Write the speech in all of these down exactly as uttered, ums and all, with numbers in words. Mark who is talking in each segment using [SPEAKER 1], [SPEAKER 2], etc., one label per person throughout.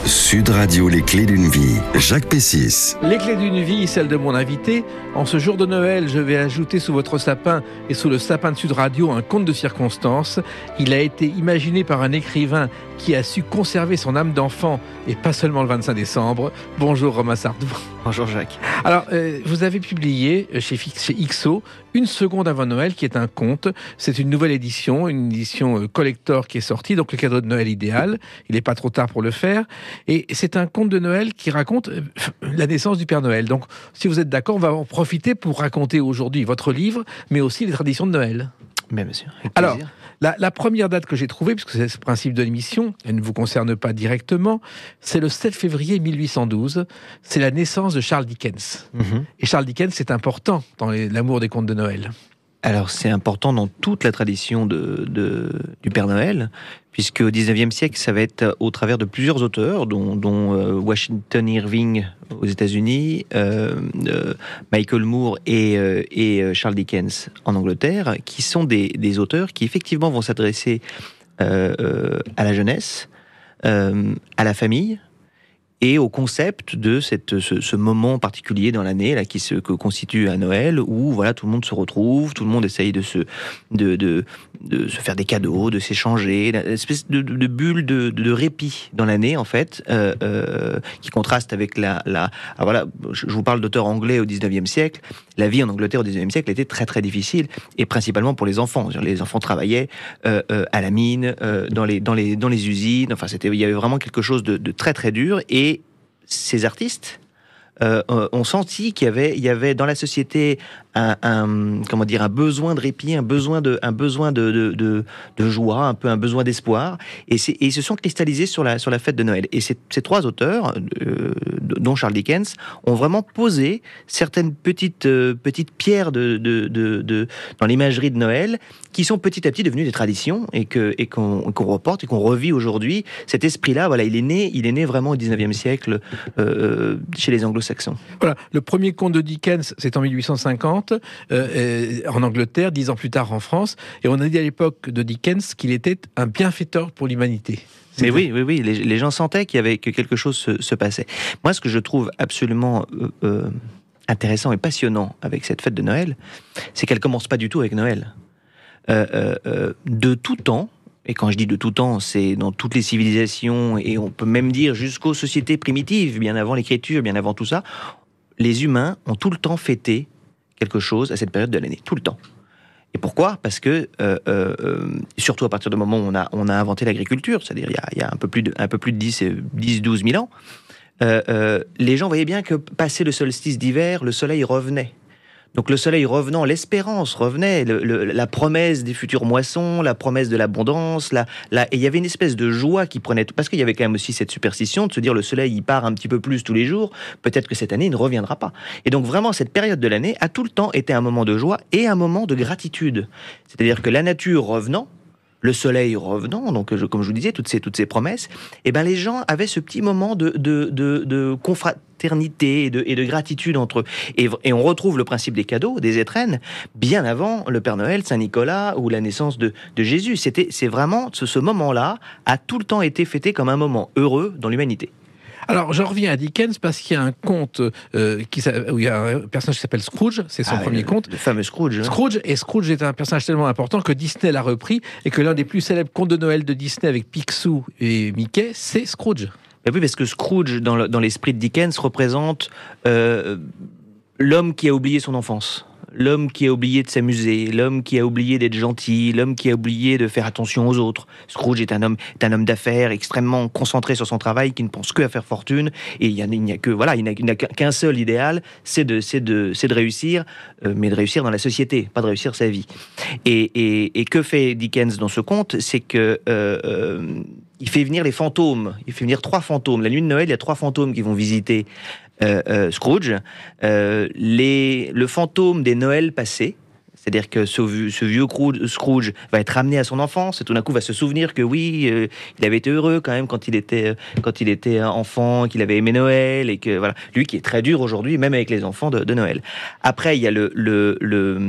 [SPEAKER 1] Sud Radio, les clés d'une vie. Jacques Pessis.
[SPEAKER 2] Les clés d'une vie, celle de mon invité. En ce jour de Noël, je vais ajouter sous votre sapin et sous le sapin de Sud Radio un conte de circonstance. Il a été imaginé par un écrivain qui a su conserver son âme d'enfant et pas seulement le vingt-cinq décembre. Bonjour Romain Sardou.
[SPEAKER 3] Bonjour Jacques.
[SPEAKER 2] Alors, euh, vous avez publié chez, chez X O Une seconde avant Noël, qui est un conte. C'est une nouvelle édition, une édition euh, collector qui est sortie, donc le cadeau de Noël idéal. Il n'est pas trop tard pour le faire. Et c'est un conte de Noël qui raconte euh, la naissance du Père Noël. Donc, si vous êtes d'accord, on va en profiter pour raconter aujourd'hui votre livre, mais aussi les traditions de Noël.
[SPEAKER 3] Mais monsieur, avec
[SPEAKER 2] Alors,
[SPEAKER 3] plaisir.
[SPEAKER 2] La, la première date que j'ai trouvée, puisque c'est le principe de l'émission, elle ne vous concerne pas directement, c'est le sept février mille huit cent douze. C'est la naissance de Charles Dickens.
[SPEAKER 3] Mm-hmm.
[SPEAKER 2] Et Charles Dickens, c'est important dans les, l'amour des contes de Noël.
[SPEAKER 3] Alors, c'est important dans toute la tradition de, de, du Père Noël, puisque au dix-neuvième siècle, ça va être au travers de plusieurs auteurs, dont, dont euh, Washington Irving aux États-Unis, euh, euh, Michael Moore et, euh, et Charles Dickens en Angleterre, qui sont des, des auteurs qui effectivement vont s'adresser euh, euh, à la jeunesse, euh, à la famille, et au concept de cette, ce, ce moment particulier dans l'année là, qui se que constitue à Noël, où voilà, tout le monde se retrouve, tout le monde essaye de se, de, de, de se faire des cadeaux, de s'échanger, une espèce de, de, de bulle de, de répit dans l'année, en fait, euh, euh, qui contraste avec la... la ah, voilà, je vous parle d'auteurs anglais au dix-neuvième siècle. La vie en Angleterre au dix-neuvième siècle était très très difficile, et principalement pour les enfants. Les enfants travaillaient euh, euh, à la mine, euh, dans, les, dans, les, dans les usines, enfin, c'était, il y avait vraiment quelque chose de, de très très dur, et ces artistes euh, ont senti qu'il y avait, il y avait dans la société un, un, comment dire, un besoin de répit, un besoin de, un besoin de, de, de, de joie, un peu un besoin d'espoir, et, c'est, et ils se sont cristallisés sur la, sur la fête de Noël. Et ces, ces trois auteurs, euh, dont Charles Dickens, ont vraiment posé certaines petites, euh, petites pierres de, de, de, de, dans l'imagerie de Noël, qui sont petit à petit devenues des traditions, et, que, et qu'on, qu'on reporte et qu'on revit aujourd'hui. Cet esprit-là, voilà, il est né, il est né vraiment au dix-neuvième siècle euh, chez les Anglo-Saxons.
[SPEAKER 2] Voilà, le premier conte de Dickens, c'est en mille huit cent cinquante, euh, euh, en Angleterre, dix ans plus tard en France, et on a dit à l'époque de Dickens qu'il était un bienfaiteur pour l'humanité. C'était...
[SPEAKER 3] Mais oui, oui, oui, les, les gens sentaient qu'il y avait, que quelque chose se, se passait. Moi, ce que je trouve absolument euh, euh, intéressant et passionnant avec cette fête de Noël, c'est qu'elle commence pas du tout avec Noël. Euh, euh, euh, de tout temps, et quand je dis de tout temps, c'est dans toutes les civilisations, et on peut même dire jusqu'aux sociétés primitives, bien avant l'écriture, bien avant tout ça, les humains ont tout le temps fêté quelque chose à cette période de l'année, tout le temps. Et pourquoi ? Parce que, euh, euh, surtout à partir du moment où on a, on a inventé l'agriculture, c'est-à-dire il y a, il y a un peu plus de, un peu plus de dix, douze mille ans, euh, euh, les gens voyaient bien que passé le solstice d'hiver, le soleil revenait. Donc le soleil revenant, l'espérance revenait, le, le, la promesse des futures moissons, la promesse de l'abondance, la, la, et il y avait une espèce de joie qui prenait tout, parce qu'il y avait quand même aussi cette superstition de se dire le soleil il part un petit peu plus tous les jours, peut-être que cette année il ne reviendra pas. Et donc vraiment cette période de l'année a tout le temps été un moment de joie et un moment de gratitude. C'est-à-dire que la nature revenant, le soleil revenant, donc je, comme je vous disais, toutes ces, toutes ces promesses, et ben les gens avaient ce petit moment de, de, de, de confraternité et de, et de gratitude entre eux. Et, et on retrouve le principe des cadeaux, des étrennes, bien avant le Père Noël, Saint-Nicolas ou la naissance de, de Jésus. C'était, c'est vraiment, ce, ce moment-là a tout le temps été fêté comme un moment heureux dans l'humanité.
[SPEAKER 2] Alors, j'en reviens à Dickens parce qu'il y a un conte euh, qui, où il y a un personnage qui s'appelle Scrooge, c'est son
[SPEAKER 3] ah,
[SPEAKER 2] premier
[SPEAKER 3] le,
[SPEAKER 2] conte.
[SPEAKER 3] Le fameux Scrooge.
[SPEAKER 2] Scrooge, et Scrooge est un personnage tellement important que Disney l'a repris, et que l'un des plus célèbres contes de Noël de Disney avec Picsou et Mickey, c'est Scrooge.
[SPEAKER 3] Mais oui, parce que Scrooge, dans, le, dans l'esprit de Dickens, représente euh, l'homme qui a oublié son enfance. L'homme qui a oublié de s'amuser, l'homme qui a oublié d'être gentil, l'homme qui a oublié de faire attention aux autres. Scrooge est un homme, est un homme d'affaires extrêmement concentré sur son travail, qui ne pense que à faire fortune, et il n'y a, il n'y a que voilà, il n'y a qu'un seul idéal, c'est de, c'est de, c'est de réussir, euh, mais de réussir dans la société, pas de réussir sa vie. Et, et, et que fait Dickens dans ce conte, c'est que euh, euh, il fait venir les fantômes. Il fait venir trois fantômes. La nuit de Noël, il y a trois fantômes qui vont visiter Euh, euh, Scrooge, euh, les, le fantôme des Noëls passés, C'est-à-dire que ce, vieux- ce vieux Scrooge, Scrooge va être ramené à son enfance et tout d'un coup va se souvenir que oui, euh, il avait été heureux quand même quand il était, quand il était enfant, qu'il avait aimé Noël et que voilà, lui qui est très dur aujourd'hui, même avec les enfants de, de Noël. Après, il y a le le le,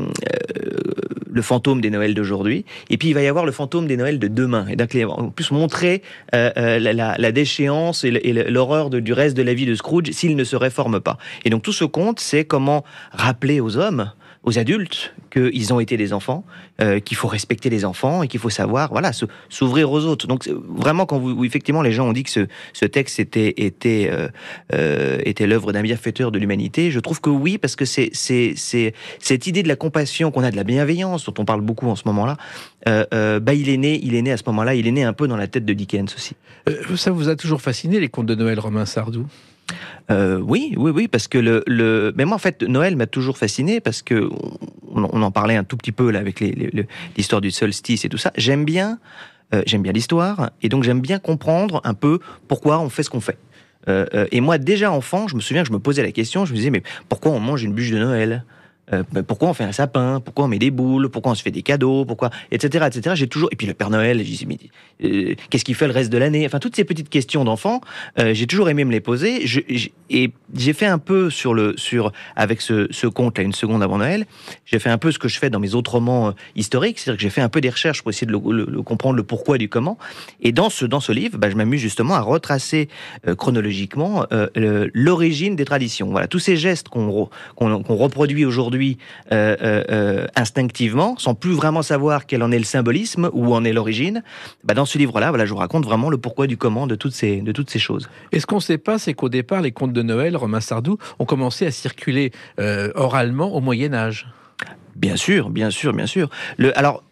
[SPEAKER 3] euh, le fantôme des Noëls d'aujourd'hui, et puis il va y avoir le fantôme des Noëls de demain. Et donc, en plus montrer euh, euh, la, la, la déchéance et, le, et l'horreur de, du reste de la vie de Scrooge s'il ne se réforme pas. Et donc tout ce conte, c'est comment rappeler aux hommes, aux adultes, qu'ils ont été des enfants, euh, qu'il faut respecter les enfants et qu'il faut savoir, voilà, se, s'ouvrir aux autres. Donc vraiment, quand vous, effectivement, les gens ont dit que ce, ce texte était était euh, euh, était l'œuvre d'un bienfaiteur de l'humanité, je trouve que oui, parce que c'est c'est c'est cette idée de la compassion qu'on a, de la bienveillance dont on parle beaucoup en ce moment-là. Euh, euh, bah, il est né, il est né à ce moment-là, il est né un peu dans la tête de Dickens aussi.
[SPEAKER 2] Euh, ça vous a toujours fasciné les contes de Noël, Romain Sardou?
[SPEAKER 3] Euh, oui, oui, oui, parce que le, le, mais moi en fait Noël m'a toujours fasciné parce que on, on en parlait un tout petit peu là avec les, les, l'histoire du solstice et tout ça. J'aime bien, euh, j'aime bien l'histoire et donc j'aime bien comprendre un peu pourquoi on fait ce qu'on fait. Euh, euh, et moi déjà enfant, je me souviens que je me posais la question, je me disais mais pourquoi on mange une bûche de Noël? Euh, pourquoi on fait un sapin, pourquoi on met des boules, pourquoi on se fait des cadeaux, pourquoi, et cetera, et cetera. J'ai toujours, et puis le Père Noël, je dis, mais, euh, qu'est-ce qu'il fait le reste de l'année? Enfin, toutes ces petites questions d'enfant, euh, j'ai toujours aimé me les poser. Je, j'ai, et j'ai fait un peu sur le, sur, avec ce, ce conte là, une seconde avant Noël, j'ai fait un peu ce que je fais dans mes autres romans euh, historiques, c'est-à-dire que j'ai fait un peu des recherches pour essayer de le, le, le comprendre, le pourquoi du comment. Et dans ce, dans ce livre, bah, je m'amuse justement à retracer euh, chronologiquement euh, le, l'origine des traditions. Voilà, tous ces gestes qu'on, re, qu'on, qu'on reproduit aujourd'hui. Euh, euh, euh, instinctivement, sans plus vraiment savoir quel en est le symbolisme, où en est l'origine, bah dans ce livre-là, voilà, je vous raconte vraiment le pourquoi du comment de toutes ces, de toutes ces choses.
[SPEAKER 2] Et ce qu'on ne sait pas, c'est qu'au départ, les contes de Noël, Romain Sardou, ont commencé à circuler euh, oralement au Moyen-Âge.
[SPEAKER 3] Bien sûr, bien sûr, bien sûr. Le, alors,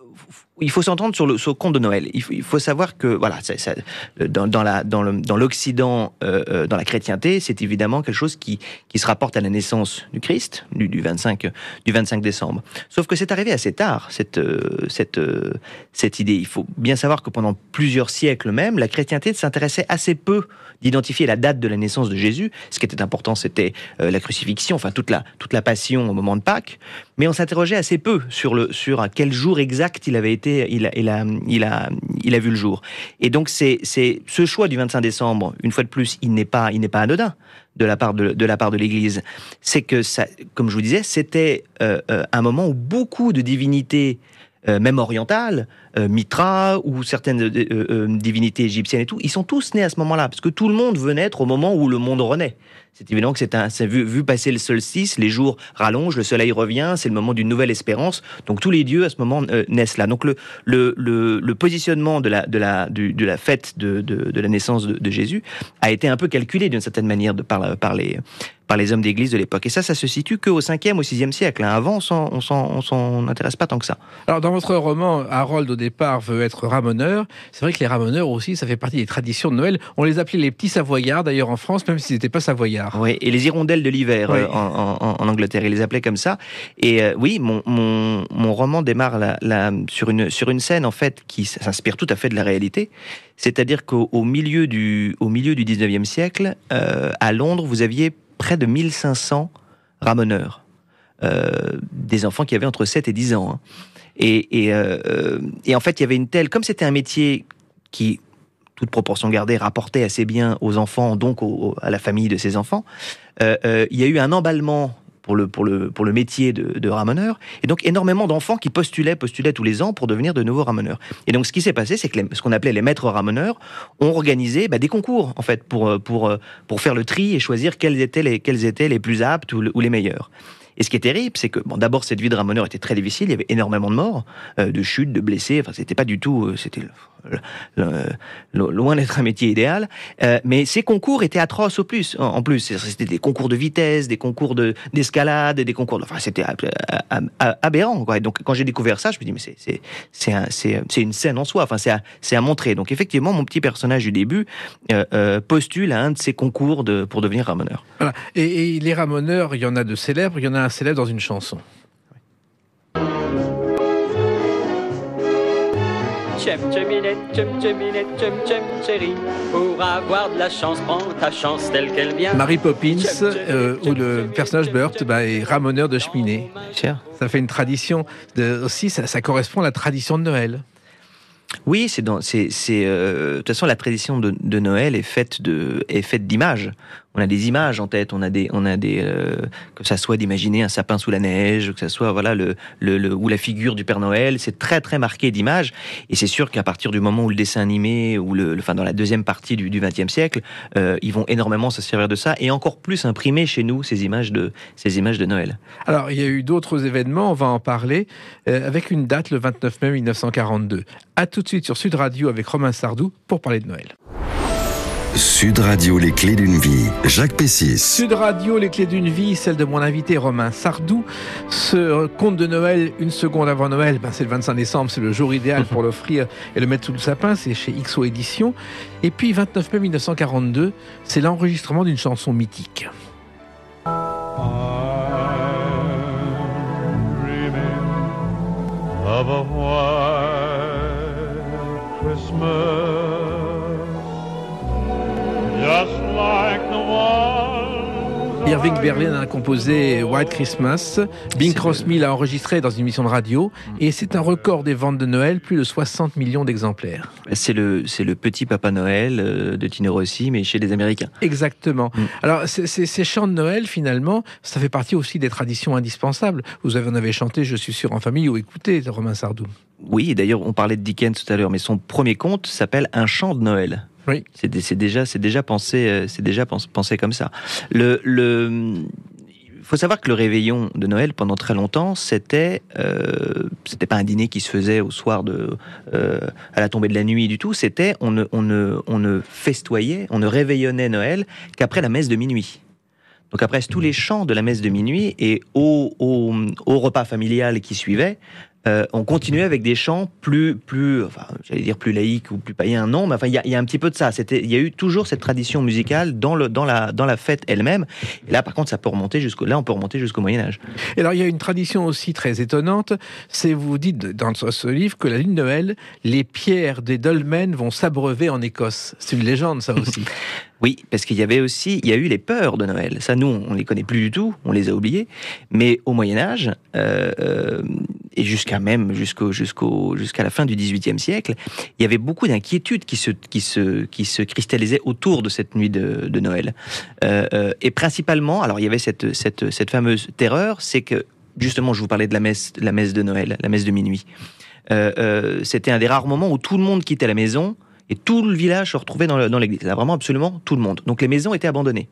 [SPEAKER 3] il faut s'entendre sur le, sur le conte de Noël. Il faut, il faut savoir que, voilà, ça, ça, dans, dans, la, dans, le, dans l'Occident, euh, dans la chrétienté, c'est évidemment quelque chose qui, qui se rapporte à la naissance du Christ, du, du, vingt-cinq, du vingt-cinq décembre. Sauf que c'est arrivé assez tard, cette, cette, cette idée. Il faut bien savoir que pendant plusieurs siècles même, la chrétienté s'intéressait assez peu d'identifier la date de la naissance de Jésus. Ce qui était important, c'était euh, la crucifixion, enfin toute la, toute la passion au moment de Pâques. Mais on s'interrogeait assez peu sur, le, sur à quel jour exact il avait été, il a, il a, il a, il a vu le jour. Et donc c'est, c'est ce choix du vingt-cinq décembre, une fois de plus, il n'est pas, il n'est pas anodin de la part de, de la part de l'Église. C'est que ça, comme je vous disais, c'était euh, euh, un moment où beaucoup de divinités, euh, même orientales, euh, Mitra ou certaines euh, euh, divinités égyptiennes et tout, ils sont tous nés à ce moment-là, parce que tout le monde veut naître au moment où le monde renaît. C'est évident que c'est un, c'est vu, vu passer le solstice, les jours rallongent, le soleil revient, c'est le moment d'une nouvelle espérance. Donc tous les dieux à ce moment euh, naissent là. Donc le le le, le positionnement de la de la du, de la fête de, de de la naissance de, de Jésus a été un peu calculé d'une certaine manière de par par les par les hommes d'église de l'époque. Et ça, ça se situe qu'au cinquième, au sixième siècle. Hein. Avant, on s'en, on s'en, on s'en intéresse pas tant que ça.
[SPEAKER 2] Alors, dans votre roman, Harold, au départ, veut être ramoneur. C'est vrai que les ramoneurs aussi, ça fait partie des traditions de Noël. On les appelait les petits Savoyards, d'ailleurs, en France, même s'ils n'étaient pas Savoyards.
[SPEAKER 3] Oui, et les hirondelles de l'hiver, oui. euh, en, en, en Angleterre, ils les appelaient comme ça. Et euh, oui, mon, mon, mon roman démarre la, la, sur, une, sur une scène, en fait, qui s'inspire tout à fait de la réalité. C'est-à-dire qu'au au milieu du, au milieu du dix-neuvième siècle, euh, à Londres, vous aviez près de mille cinq cents ramoneurs, euh, des enfants qui avaient entre sept et dix ans. Hein. Et, et, euh, et en fait, il y avait une telle... Comme c'était un métier qui, toute proportion gardée, rapportait assez bien aux enfants, donc au, à la famille de ces enfants, euh, euh, il y a eu un emballement pour le, pour le, pour le métier de, de ramoneur, et donc énormément d'enfants qui postulaient, postulaient tous les ans pour devenir de nouveaux ramoneurs. Et donc ce qui s'est passé, c'est que les, ce qu'on appelait les maîtres ramoneurs ont organisé bah, des concours, en fait, pour, pour, pour faire le tri et choisir quels étaient les, quels étaient les plus aptes ou, ou les meilleurs. Et ce qui est terrible, c'est que, bon, d'abord, cette vie de ramoneur était très difficile, il y avait énormément de morts, euh, de chutes, de blessés, enfin, c'était pas du tout, euh, c'était le, le, le, loin d'être un métier idéal, euh, mais ces concours étaient atroces au plus, en, en plus, c'était des concours de vitesse, des concours de, d'escalade, des concours de, enfin, c'était aberrant, quoi. Et donc, quand j'ai découvert ça, je me dis, mais c'est, c'est, c'est, un, c'est, c'est une scène en soi, enfin, c'est à, c'est à montrer. Donc, effectivement, mon petit personnage du début euh, euh, postule à un de ces concours de, pour devenir ramoneur.
[SPEAKER 2] Voilà. Et, et les ramoneurs, il y en a de célèbres, il y en a un célèbre dans une chanson.
[SPEAKER 4] Tchem tcheminette, tchem tcheminette, tchem tchem chérie. Pour avoir de la chance, prends ta chance telle qu'elle vient.
[SPEAKER 2] Mary Poppins, euh, où le personnage Burt bah, est ramoneur de cheminée. Ça fait une tradition de, aussi, ça, ça correspond à la tradition de Noël.
[SPEAKER 3] Oui, c'est dans, c'est, c'est, euh, de toute façon, la tradition de, de Noël est faite de, est faite d'images. On a des images en tête, on a des, on a des, euh, que ça soit d'imaginer un sapin sous la neige, que ça soit voilà le, le, le ou la figure du Père Noël. C'est très très marqué d'images. Et c'est sûr qu'à partir du moment où le dessin animé ou le, le enfin dans la deuxième partie du, du vingtième siècle, euh, ils vont énormément se servir de ça et encore plus imprimer chez nous ces images de, ces images de Noël.
[SPEAKER 2] Alors il y a eu d'autres événements, on va en parler euh, avec une date le vingt-neuf mai mille neuf cent quarante-deux. À tout de suite sur Sud Radio avec Romain Sardou pour parler de Noël.
[SPEAKER 1] Sud Radio, les clés d'une vie. Jacques Pessis.
[SPEAKER 2] Sud Radio, les clés d'une vie, celle de mon invité Romain Sardou. Ce conte de Noël, une seconde avant Noël, ben c'est le vingt-cinq décembre, c'est le jour idéal pour l'offrir et le mettre sous le sapin, c'est chez X O Éditions. Et puis vingt-neuf mai mille neuf cent quarante-deux, c'est l'enregistrement d'une chanson mythique.
[SPEAKER 5] Of a white Christmas, just like the one.
[SPEAKER 2] Irving Berlin a composé White Christmas. Bing Crosby l'a enregistré dans une émission de radio. Et c'est un record des ventes de Noël, plus de soixante millions d'exemplaires.
[SPEAKER 3] C'est le, c'est le petit Papa Noël de Tino Rossi, mais chez les Américains.
[SPEAKER 2] Exactement.
[SPEAKER 3] Mm.
[SPEAKER 2] Alors, c'est, c'est, ces chants de Noël, finalement, ça fait partie aussi des traditions indispensables. Vous avez, en avez chanté, je suis sûr, en famille ou écouté, Romain Sardou.
[SPEAKER 3] Oui, et d'ailleurs, on parlait de Dickens tout à l'heure, mais son premier conte s'appelle Un chant de Noël.
[SPEAKER 2] Oui.
[SPEAKER 3] C'est, c'est déjà, c'est déjà pensé, c'est déjà pensé comme ça. Le, le, il faut savoir que le réveillon de Noël, pendant très longtemps, c'était, euh, c'était pas un dîner qui se faisait au soir de, euh, à la tombée de la nuit du tout. C'était, on ne, on ne, on ne festoyait, on ne réveillonnait Noël qu'après la messe de minuit. Donc après tous les chants de la messe de minuit et au, au, au repas familial qui suivait, Euh, on continuait avec des chants plus, plus, enfin, j'allais dire plus laïques ou plus païens, non, mais enfin, il y a, y a un petit peu de ça. C'était, il y a eu toujours cette tradition musicale dans le, dans la, dans la fête elle-même. Et là, par contre, ça peut remonter jusqu'au, là, on peut remonter jusqu'au Moyen Âge.
[SPEAKER 2] Et alors, il y a une tradition aussi très étonnante. C'est, vous dites dans ce, ce livre que la nuit de Noël, les pierres des dolmens vont s'abreuver en Écosse. C'est une légende, ça aussi.
[SPEAKER 3] Oui, parce qu'il y avait aussi, il y a eu les peurs de Noël. Ça, nous, on les connaît plus du tout, on les a oubliées. Mais au Moyen Âge, euh, euh, et jusqu'à même jusqu'au, jusqu'au, jusqu'à la fin du dix-huitième siècle, il y avait beaucoup d'inquiétudes qui se, qui se, qui se cristallisaient autour de cette nuit de, de Noël. Euh, euh, et principalement, alors il y avait cette, cette, cette fameuse terreur, c'est que justement, je vous parlais de la messe, la messe de Noël, la messe de minuit. Euh, euh, c'était un des rares moments où tout le monde quittait la maison. Et tout le village se retrouvait dans, le, dans l'église. Là, vraiment, absolument tout le monde. Donc, les maisons étaient abandonnées.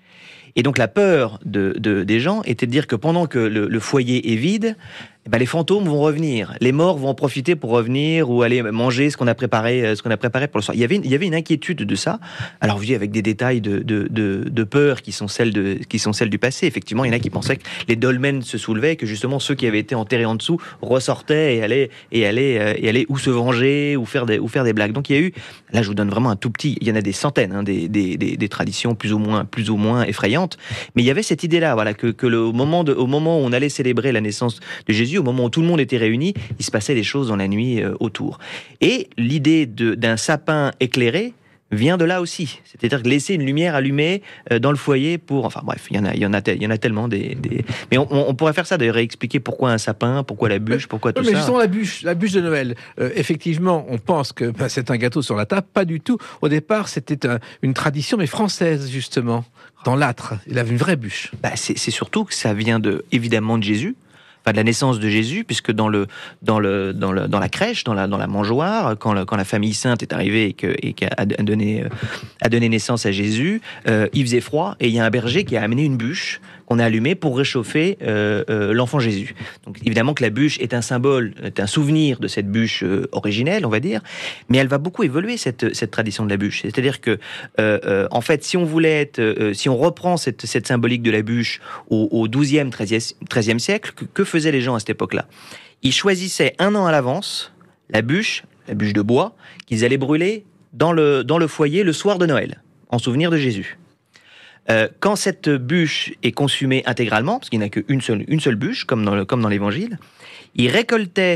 [SPEAKER 3] Et donc, la peur de, de, des gens était de dire que pendant que le, le foyer est vide, eh ben, les fantômes vont revenir. Les morts vont en profiter pour revenir ou aller manger ce qu'on a préparé, ce qu'on a préparé pour le soir. Il y avait, il y avait une inquiétude de ça. Alors, vous voyez, avec des détails de, de, de, de peur qui sont, celles de, qui sont celles du passé. Effectivement, il y en a qui pensaient que les dolmens se soulevaient, que justement, ceux qui avaient été enterrés en dessous ressortaient et allaient, et allaient, et allaient ou se venger ou faire des, ou faire des blagues. Donc, il y a eu, là, je vous donne vraiment un tout petit, il y en a des centaines, hein, des, des, des, des traditions plus ou moins, plus ou moins effrayantes. Mais il y avait cette idée-là, voilà, que, que le, au moment de, au moment où on allait célébrer la naissance de Jésus, au moment où tout le monde était réuni, il se passait des choses dans la nuit euh, autour. Et l'idée de, d'un sapin éclairé vient de là aussi. C'est-à-dire laisser une lumière allumée euh, dans le foyer pour... Enfin bref, il y en a, il y en a, il y en a tellement des... des... Mais on, on pourrait faire ça, d'ailleurs, expliquer pourquoi un sapin, pourquoi la bûche, pourquoi tout
[SPEAKER 2] mais
[SPEAKER 3] ça.
[SPEAKER 2] Mais justement, la bûche, la bûche de Noël, euh, effectivement, on pense que bah, c'est un gâteau sur la table. Pas du tout. Au départ, c'était un, une tradition, mais française, justement. Dans l'âtre, il avait une vraie bûche.
[SPEAKER 3] Bah, c'est, c'est surtout que ça vient de, évidemment de Jésus. Enfin, de la naissance de Jésus, puisque dans le dans le dans le dans la crèche, dans la dans la mangeoire, quand la, quand la famille sainte est arrivée et que et qu'a a donné a donné naissance à Jésus, euh, il faisait froid et il y a un berger qui a amené une bûche qu'on a allumée pour réchauffer euh, euh, l'enfant Jésus. Donc évidemment que la bûche est un symbole, est un souvenir de cette bûche euh, originelle, on va dire, mais elle va beaucoup évoluer cette cette tradition de la bûche. C'est-à-dire que euh, euh, en fait, si on voulait être, euh, si on reprend cette cette symbolique de la bûche au, au douzième, treizième siècle, que, que faisaient les gens à cette époque-là? Ils choisissaient un an à l'avance la bûche, la bûche de bois, qu'ils allaient brûler dans le, dans le foyer le soir de Noël, en souvenir de Jésus. Euh, quand cette bûche est consumée intégralement, parce qu'il n'y n'a qu'une seule, une seule bûche, comme dans, le, comme dans l'Évangile, ils récoltaient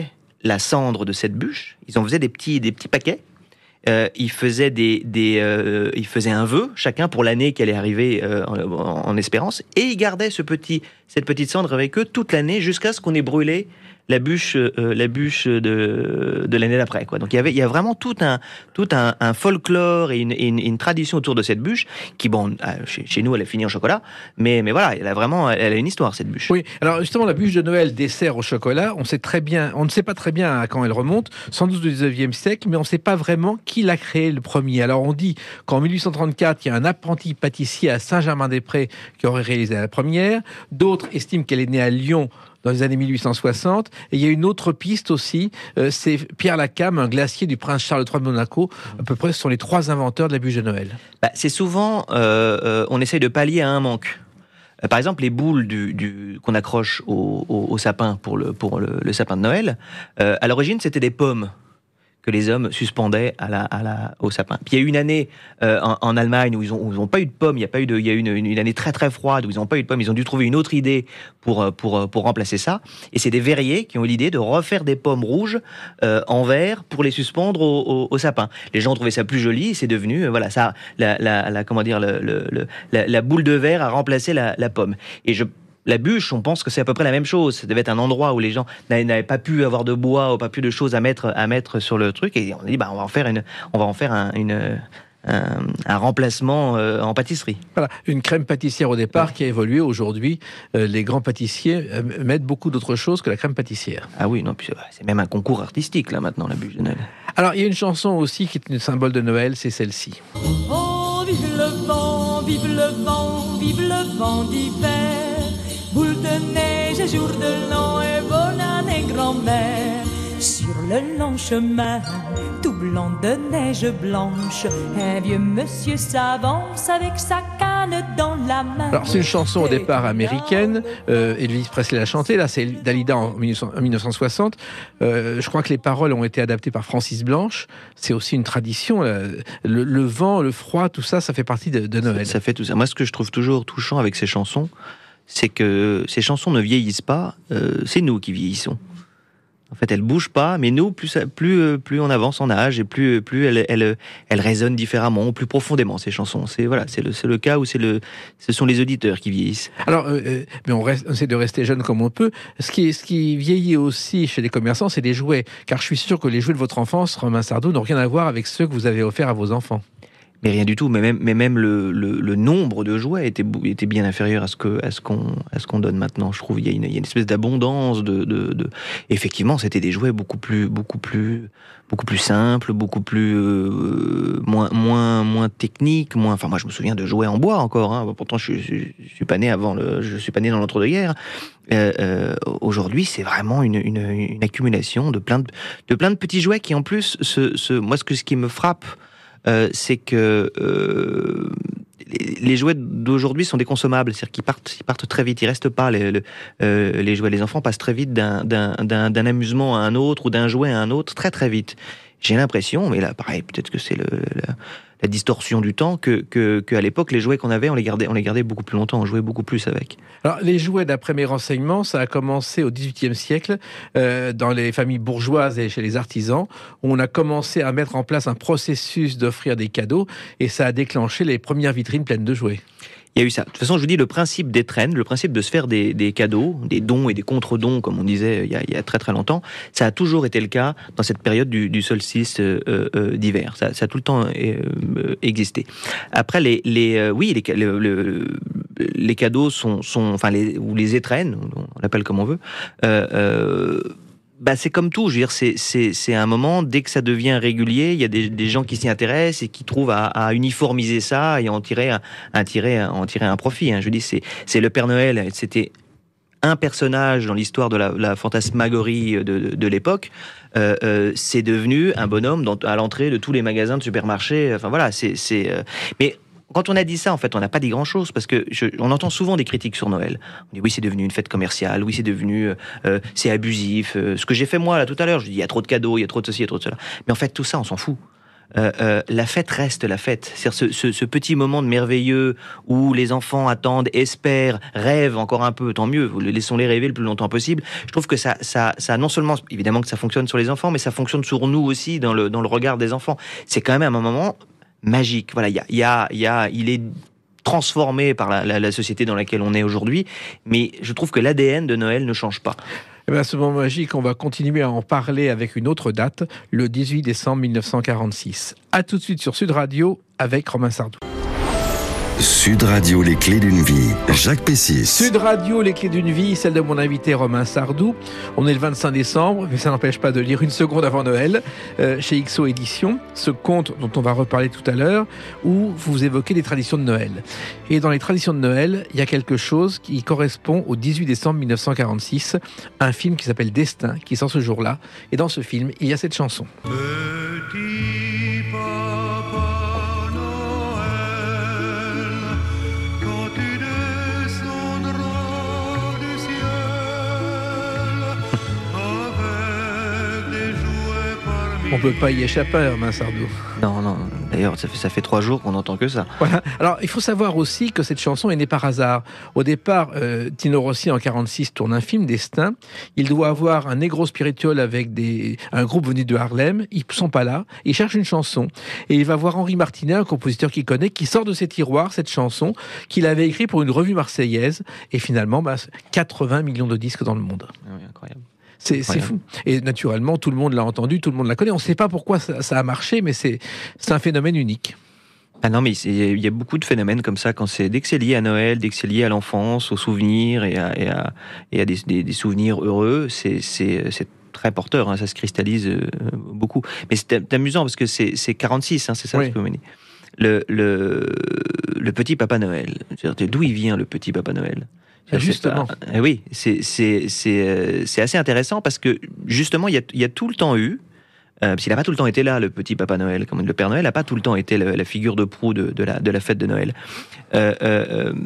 [SPEAKER 3] la cendre de cette bûche, ils en faisaient des petits, des petits paquets. Euh, ils faisaient des, des euh, ils faisaient un vœu chacun pour l'année qui allait arriver euh, en, en espérance, et ils gardaient ce petit, cette petite cendre avec eux toute l'année jusqu'à ce qu'on ait brûlé la bûche, euh, la bûche de, de l'année d'après, quoi. Donc il y avait, il y a vraiment tout un, tout un, un folklore et une, et une, une tradition autour de cette bûche qui, bon, chez, chez nous, elle est finie en chocolat, mais, mais voilà, elle a vraiment, elle a une histoire, cette bûche.
[SPEAKER 2] Oui, alors justement, la bûche de Noël, dessert au chocolat, on sait très bien, on ne sait pas très bien à quand elle remonte, sans doute au dix-neuvième siècle, mais on ne sait pas vraiment qui l'a créé le premier. Alors on dit qu'en mille huit cent trente-quatre, il y a un apprenti pâtissier à Saint-Germain-des-Prés qui aurait réalisé la première. D'autres estiment qu'elle est née à Lyon dans les années mille huit cent soixante. Et il y a une autre piste aussi, euh, c'est Pierre Lacam, un glacier du prince Charles trois de Monaco. À peu près, ce sont les trois inventeurs de la bûche de Noël.
[SPEAKER 3] Bah, c'est souvent, euh, euh, on essaye de pallier à un manque. Euh, par exemple, les boules du, du, qu'on accroche au, au, au sapin pour le, pour le, le sapin de Noël, euh, à l'origine, c'était des pommes que les hommes suspendaient à la, à la, au sapin. Puis il y a eu une année euh, en, en Allemagne où ils n'ont ont pas eu de pommes, il y a, pas eu de, il y a eu une, une, une année très très froide où ils n'ont pas eu de pommes, ils ont dû trouver une autre idée pour, pour, pour remplacer ça. Et c'est des verriers qui ont eu l'idée de refaire des pommes rouges euh, en verre pour les suspendre au, au, au sapin. Les gens ont trouvé ça plus joli et c'est devenu, euh, voilà, ça, la, la, la, comment dire, le, le, le, la, la boule de verre a remplacé la, la pomme. Et je La bûche, on pense que c'est à peu près la même chose. Ça devait être un endroit où les gens n'avaient pas pu avoir de bois ou pas pu de choses à mettre, à mettre sur le truc. Et on a dit, bah, on va en faire, une, on va en faire un, une, un, un remplacement euh, en pâtisserie.
[SPEAKER 2] Voilà, une crème pâtissière au départ qui a évolué. Aujourd'hui, euh, les grands pâtissiers euh, mettent beaucoup d'autres choses que la crème pâtissière.
[SPEAKER 3] Ah oui, non, puis c'est même un concours artistique, là, maintenant, la bûche de Noël.
[SPEAKER 2] Alors, il y a une chanson aussi qui est un symbole de Noël, c'est celle-ci.
[SPEAKER 6] Oh, vive le vent, vive le vent, vive le vent d'hiver. Boule de neige et jour de l'an et bonne année grand-mère. Sur le long chemin, tout blanc de neige blanche, un vieux monsieur s'avance avec sa canne dans la main.
[SPEAKER 2] Alors c'est une chanson au départ américaine, euh, Elvis Presley l'a chantée, là c'est Dalida en mille neuf cent soixante. Euh, je crois que les paroles ont été adaptées par Francis Blanche. C'est aussi une tradition, le, le vent, le froid, tout ça, ça fait partie de, de Noël.
[SPEAKER 3] Ça, ça fait tout ça. Moi, ce que je trouve toujours touchant avec ces chansons, c'est que ces chansons ne vieillissent pas, euh, c'est nous qui vieillissons. En fait, elles bougent pas, mais nous, plus, plus, plus on avance en âge et plus, plus elles, elles, elles résonnent différemment, plus profondément, ces chansons. C'est, voilà, c'est, le, c'est le cas où c'est le, ce sont les auditeurs qui vieillissent.
[SPEAKER 2] Alors, euh, mais on, reste, on essaie de rester jeune comme on peut. Ce qui, ce qui vieillit aussi chez les commerçants, c'est les jouets. Car je suis sûr que les jouets de votre enfance, Romain Sardou, n'ont rien à voir avec ceux que vous avez offerts à vos enfants.
[SPEAKER 3] Mais rien du tout, mais même, mais même le, le, le nombre de jouets était, était bien inférieur à ce, que, à, ce qu'on, à ce qu'on donne maintenant. Je trouve qu'il y a une, il y a une espèce d'abondance de, de, de... Effectivement, c'était des jouets beaucoup plus, beaucoup plus, beaucoup plus simples, beaucoup plus euh, moins, moins, moins techniques, moins. Enfin, moi, je me souviens de jouets en bois encore. Hein. Pourtant, je, je, je suis pas né avant le, je suis pas né dans l'entre-deux-guerres. Euh, euh, aujourd'hui, c'est vraiment une, une, une accumulation de plein de, de plein de petits jouets qui, en plus, se, se, moi, ce que ce qui me frappe. Euh, c'est que euh, les, les jouets d'aujourd'hui sont des consommables, c'est-à-dire qu'ils partent, ils partent très vite, ils restent pas. Les, les, euh, les jouets, les enfants passent très vite d'un, d'un, d'un, d'un amusement à un autre ou d'un jouet à un autre, très très vite. J'ai l'impression, mais là, pareil, peut-être que c'est le, la, la distorsion du temps, que, que, que à l'époque, les jouets qu'on avait, on les gardait, on les gardait beaucoup plus longtemps, on jouait beaucoup plus avec.
[SPEAKER 2] Alors, les jouets, d'après mes renseignements, ça a commencé au dix-huitième siècle, euh, dans les familles bourgeoises et chez les artisans, où on a commencé à mettre en place un processus d'offrir des cadeaux, et ça a déclenché les premières vitrines pleines de jouets.
[SPEAKER 3] Il y a eu ça. De toute façon, je vous dis, le principe des traînes, le principe de se faire des, des cadeaux, des dons et des contre-dons, comme on disait il y, a, il y a très très longtemps, ça a toujours été le cas dans cette période du, du solstice euh, euh, d'hiver. Ça, ça a tout le temps euh, existé. Après, les, les euh, oui, les, le, le, les cadeaux sont, sont, enfin, les, ou les étrennes, on l'appelle comme on veut. Euh, euh, Bah c'est comme tout, je veux dire, c'est, c'est, c'est un moment, dès que ça devient régulier, il y a des, des gens qui s'y intéressent et qui trouvent à, à uniformiser ça et en tirer un, un, tirer, en tirer un profit. Hein. Je dis, c'est, c'est le Père Noël, c'était un personnage dans l'histoire de la, la fantasmagorie de, de, de l'époque. Euh, euh, c'est devenu un bonhomme dans, à l'entrée de tous les magasins de supermarchés. Enfin voilà, c'est... c'est euh... Mais quand on a dit ça, en fait, on n'a pas dit grand-chose, parce que je, on entend souvent des critiques sur Noël. On dit oui, c'est devenu une fête commerciale, oui, c'est devenu, euh, c'est abusif. Euh, ce que j'ai fait moi là tout à l'heure, je dis il y a trop de cadeaux, il y a trop de ceci, il y a trop de cela. Mais en fait, tout ça, on s'en fout. Euh, euh, la fête reste la fête. C'est-à-dire ce, ce, ce petit moment de merveilleux où les enfants attendent, espèrent, rêvent encore un peu, tant mieux, laissons-les rêver le plus longtemps possible. Je trouve que ça, ça, ça non seulement, évidemment que ça fonctionne sur les enfants, mais ça fonctionne sur nous aussi dans le, dans le regard des enfants. C'est quand même un moment magique. Voilà, il y a, il y a, il y a, il est transformé par la, la, la société dans laquelle on est aujourd'hui, mais je trouve que l'A D N de Noël ne change pas.
[SPEAKER 2] Eh bien, ce moment magique, on va continuer à en parler avec une autre date, le dix-huit décembre mille neuf cent quarante-six. A tout de suite sur Sud Radio avec Romain Sardou.
[SPEAKER 1] Sud Radio, les clés d'une vie. Jacques Pessis.
[SPEAKER 2] Sud Radio, les clés d'une vie, celle de mon invité Romain Sardou. On est le vingt-cinq décembre, mais ça n'empêche pas de lire une seconde avant Noël, euh, chez X O Éditions, ce conte dont on va reparler tout à l'heure, où vous évoquez les traditions de Noël. Et dans les traditions de Noël, il y a quelque chose qui correspond au dix-huit décembre mille neuf cent quarante-six, un film qui s'appelle Destin, qui sort ce jour-là. Et dans ce film, il y a cette chanson.
[SPEAKER 5] Petit papa Noël, quand tu descendras du ciel, avec des jouets parmi...
[SPEAKER 2] On peut pas y échapper, Romain Sardou.
[SPEAKER 3] Non, non. D'ailleurs, ça fait, ça fait trois jours qu'on n'entend que ça.
[SPEAKER 2] Voilà. Alors, il faut savoir aussi que cette chanson est née par hasard. Au départ, euh, Tino Rossi, en quarante-six, tourne un film, Destin. Il doit avoir un négro spirituel avec des, un groupe venu de Harlem. Ils sont pas là. Il cherche une chanson. Et il va voir Henri Martinet, un compositeur qu'il connaît, qui sort de ses tiroirs cette chanson qu'il avait écrite pour une revue marseillaise. Et finalement, bah, quatre-vingts millions de disques dans le monde.
[SPEAKER 3] Ah oui, incroyable.
[SPEAKER 2] C'est, c'est fou. Et naturellement, tout le monde l'a entendu, tout le monde la connaît. On ne sait pas pourquoi ça, ça a marché, mais c'est, c'est un phénomène unique.
[SPEAKER 3] Ah non, mais il y a beaucoup de phénomènes comme ça, quand c'est, dès que c'est lié à Noël, dès que c'est lié à l'enfance, aux souvenirs et à, et à, et à des, des, des souvenirs heureux, c'est, c'est, c'est très porteur, hein, ça se cristallise euh, beaucoup. Mais c'est amusant parce que c'est, c'est quarante-six, hein, c'est ça,
[SPEAKER 2] oui.
[SPEAKER 3] ce que vous menez. Le, le, le petit Papa Noël, d'où il vient le petit Papa Noël?
[SPEAKER 2] Justement.
[SPEAKER 3] Pas, euh, oui, c'est, c'est, c'est, euh, c'est assez intéressant parce que justement, il y a, il y a tout le temps eu, euh, parce qu'il n'a pas tout le temps été là, le petit Papa Noël, comme le Père Noël n'a pas tout le temps été le, la figure de proue de, de, la, de la fête de Noël. Euh, euh,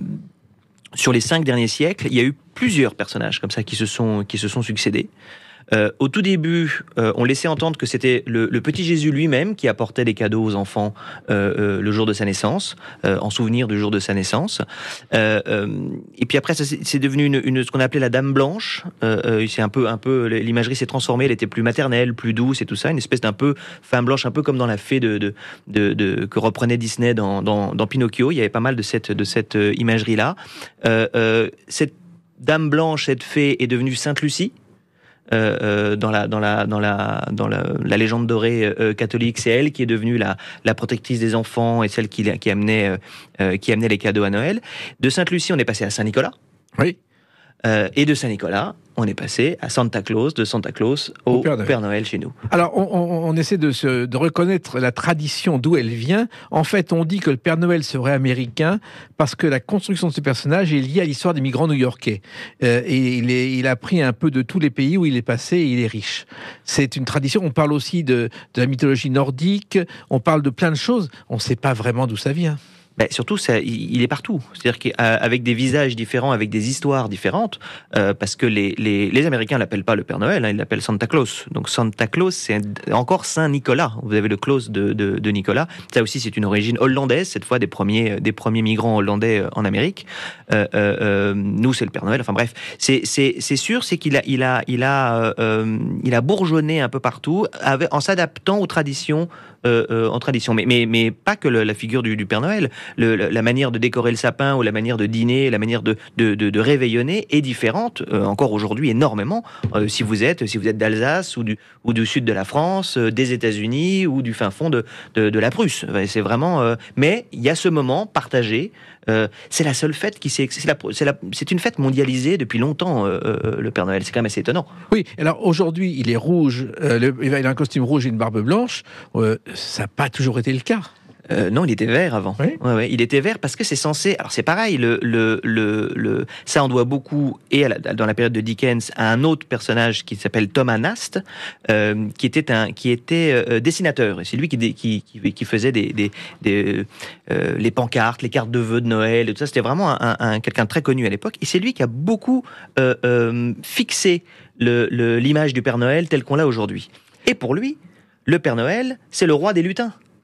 [SPEAKER 3] sur les cinq derniers siècles, il y a eu plusieurs personnages comme ça qui se sont, qui se sont succédés. Euh, au tout début, euh, on laissait entendre que c'était le, le petit Jésus lui-même qui apportait des cadeaux aux enfants euh, euh, le jour de sa naissance, euh, en souvenir du jour de sa naissance. Euh, euh, et puis après, ça, c'est, c'est devenu une, une, ce qu'on appelait la Dame Blanche. Euh, euh, c'est un peu, un peu, l'imagerie s'est transformée. Elle était plus maternelle, plus douce et tout ça, une espèce d'un peu femme blanche, un peu comme dans la fée de, de, de, de que reprenait Disney dans, dans, dans Pinocchio. Il y avait pas mal de cette, de cette imagerie-là. Euh, euh, cette Dame Blanche, cette fée, est devenue Sainte Lucie. Euh, euh, dans la dans la dans la dans la, la légende dorée euh, catholique, c'est elle qui est devenue la la protectrice des enfants et celle qui qui amenait euh, qui amenait les cadeaux à Noël. De Sainte Lucie, on est passé à Saint Nicolas.
[SPEAKER 2] Oui.
[SPEAKER 3] Euh, et de Saint Nicolas, on est passé à Santa Claus, de Santa Claus au, au Père, Noël. Père Noël chez nous.
[SPEAKER 2] Alors, on, on, on essaie de, se, de reconnaître la tradition d'où elle vient. En fait, on dit que le Père Noël serait américain parce que la construction de ce personnage est liée à l'histoire des migrants new-yorkais. Euh, et il, est, il a pris un peu de tous les pays où il est passé et il est riche. C'est une tradition. On parle aussi de, de la mythologie nordique. On parle de plein de choses. On ne sait pas vraiment d'où ça vient.
[SPEAKER 3] Ben, surtout, ça, il est partout. C'est-à-dire qu'avec des visages différents, avec des histoires différentes, euh, parce que les, les, les Américains l'appellent pas le Père Noël, hein, ils l'appellent Santa Claus. Donc Santa Claus, c'est encore Saint Nicolas. Vous avez le Claus de, de, de Nicolas. Ça aussi, c'est une origine hollandaise, cette fois des premiers, des premiers migrants hollandais en Amérique. Euh, euh, nous, c'est le Père Noël. Enfin bref, c'est, c'est, c'est sûr, c'est qu'il a, il a, il a, euh, il a bourgeonné un peu partout, avec, en s'adaptant aux traditions. Euh, euh, en tradition, mais, mais, mais pas que le, la figure du, du Père Noël. Le, la manière de décorer le sapin ou la manière de dîner, la manière de, de, de, de réveillonner est différente, euh, encore aujourd'hui énormément, euh, si vous êtes si vous êtes d'Alsace ou du, ou du sud de la France, euh, des États-Unis ou du fin fond de, de, de la Prusse. C'est vraiment... Euh, mais il y a ce moment partagé. Euh, c'est la seule fête qui s'est... C'est, la, c'est, la, c'est une fête mondialisée depuis longtemps, euh, euh, le Père Noël. C'est quand même assez étonnant.
[SPEAKER 2] Oui, alors aujourd'hui, il est rouge, euh, le, il a un costume rouge et une barbe blanche. Euh, ça n'a pas toujours été le cas.
[SPEAKER 3] Euh, non, il était vert avant.
[SPEAKER 2] Oui.
[SPEAKER 3] Ouais, ouais, il était vert parce que c'est censé. Alors c'est pareil. Le, le, le, le, ça on doit beaucoup et à la, dans la période de Dickens à un autre personnage qui s'appelle Thomas Nast, euh, qui était un qui était euh, dessinateur. Et c'est lui qui, qui qui qui faisait des, des, des euh, les pancartes, les cartes de vœux de Noël et tout ça. C'était vraiment un, un, un quelqu'un de très connu à l'époque. Et c'est lui qui a beaucoup euh, euh, fixé le, le, l'image du Père Noël telle qu'on l'a aujourd'hui. Et pour lui, le Père Noël, c'est le roi des lutins.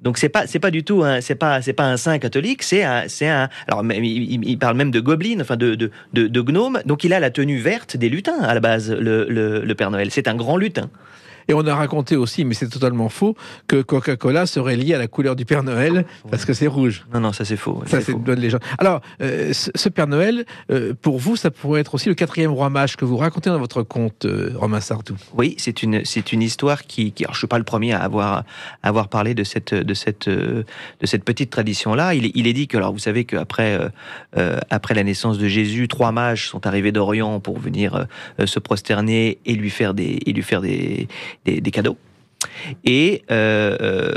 [SPEAKER 3] Donc c'est pas c'est pas du tout un c'est pas c'est pas un saint catholique, c'est un c'est un alors il, il parle même de gobelins, enfin de de de, de gnomes. Donc il a la tenue verte des lutins à la base, le le, le Père Noël. C'est un grand lutin.
[SPEAKER 2] Et on a raconté aussi, mais c'est totalement faux, que Coca-Cola serait lié à la couleur du Père Noël parce que c'est rouge.
[SPEAKER 3] Non, non, ça c'est faux.
[SPEAKER 2] Ça, c'est une bonne légende. Alors, euh, ce, ce Père Noël, euh, pour vous, ça pourrait être aussi le quatrième roi mage que vous racontez dans votre conte, euh, Romain Sardou.
[SPEAKER 3] Oui, c'est une, c'est une histoire qui, qui alors je ne suis pas le premier à avoir, à avoir parlé de cette, de cette, de cette petite tradition-là. Il, il est dit que, alors vous savez qu'après euh, euh, après la naissance de Jésus, trois mages sont arrivés d'Orient pour venir euh, se prosterner et lui faire des, et lui faire des Des, des cadeaux. Et euh, euh,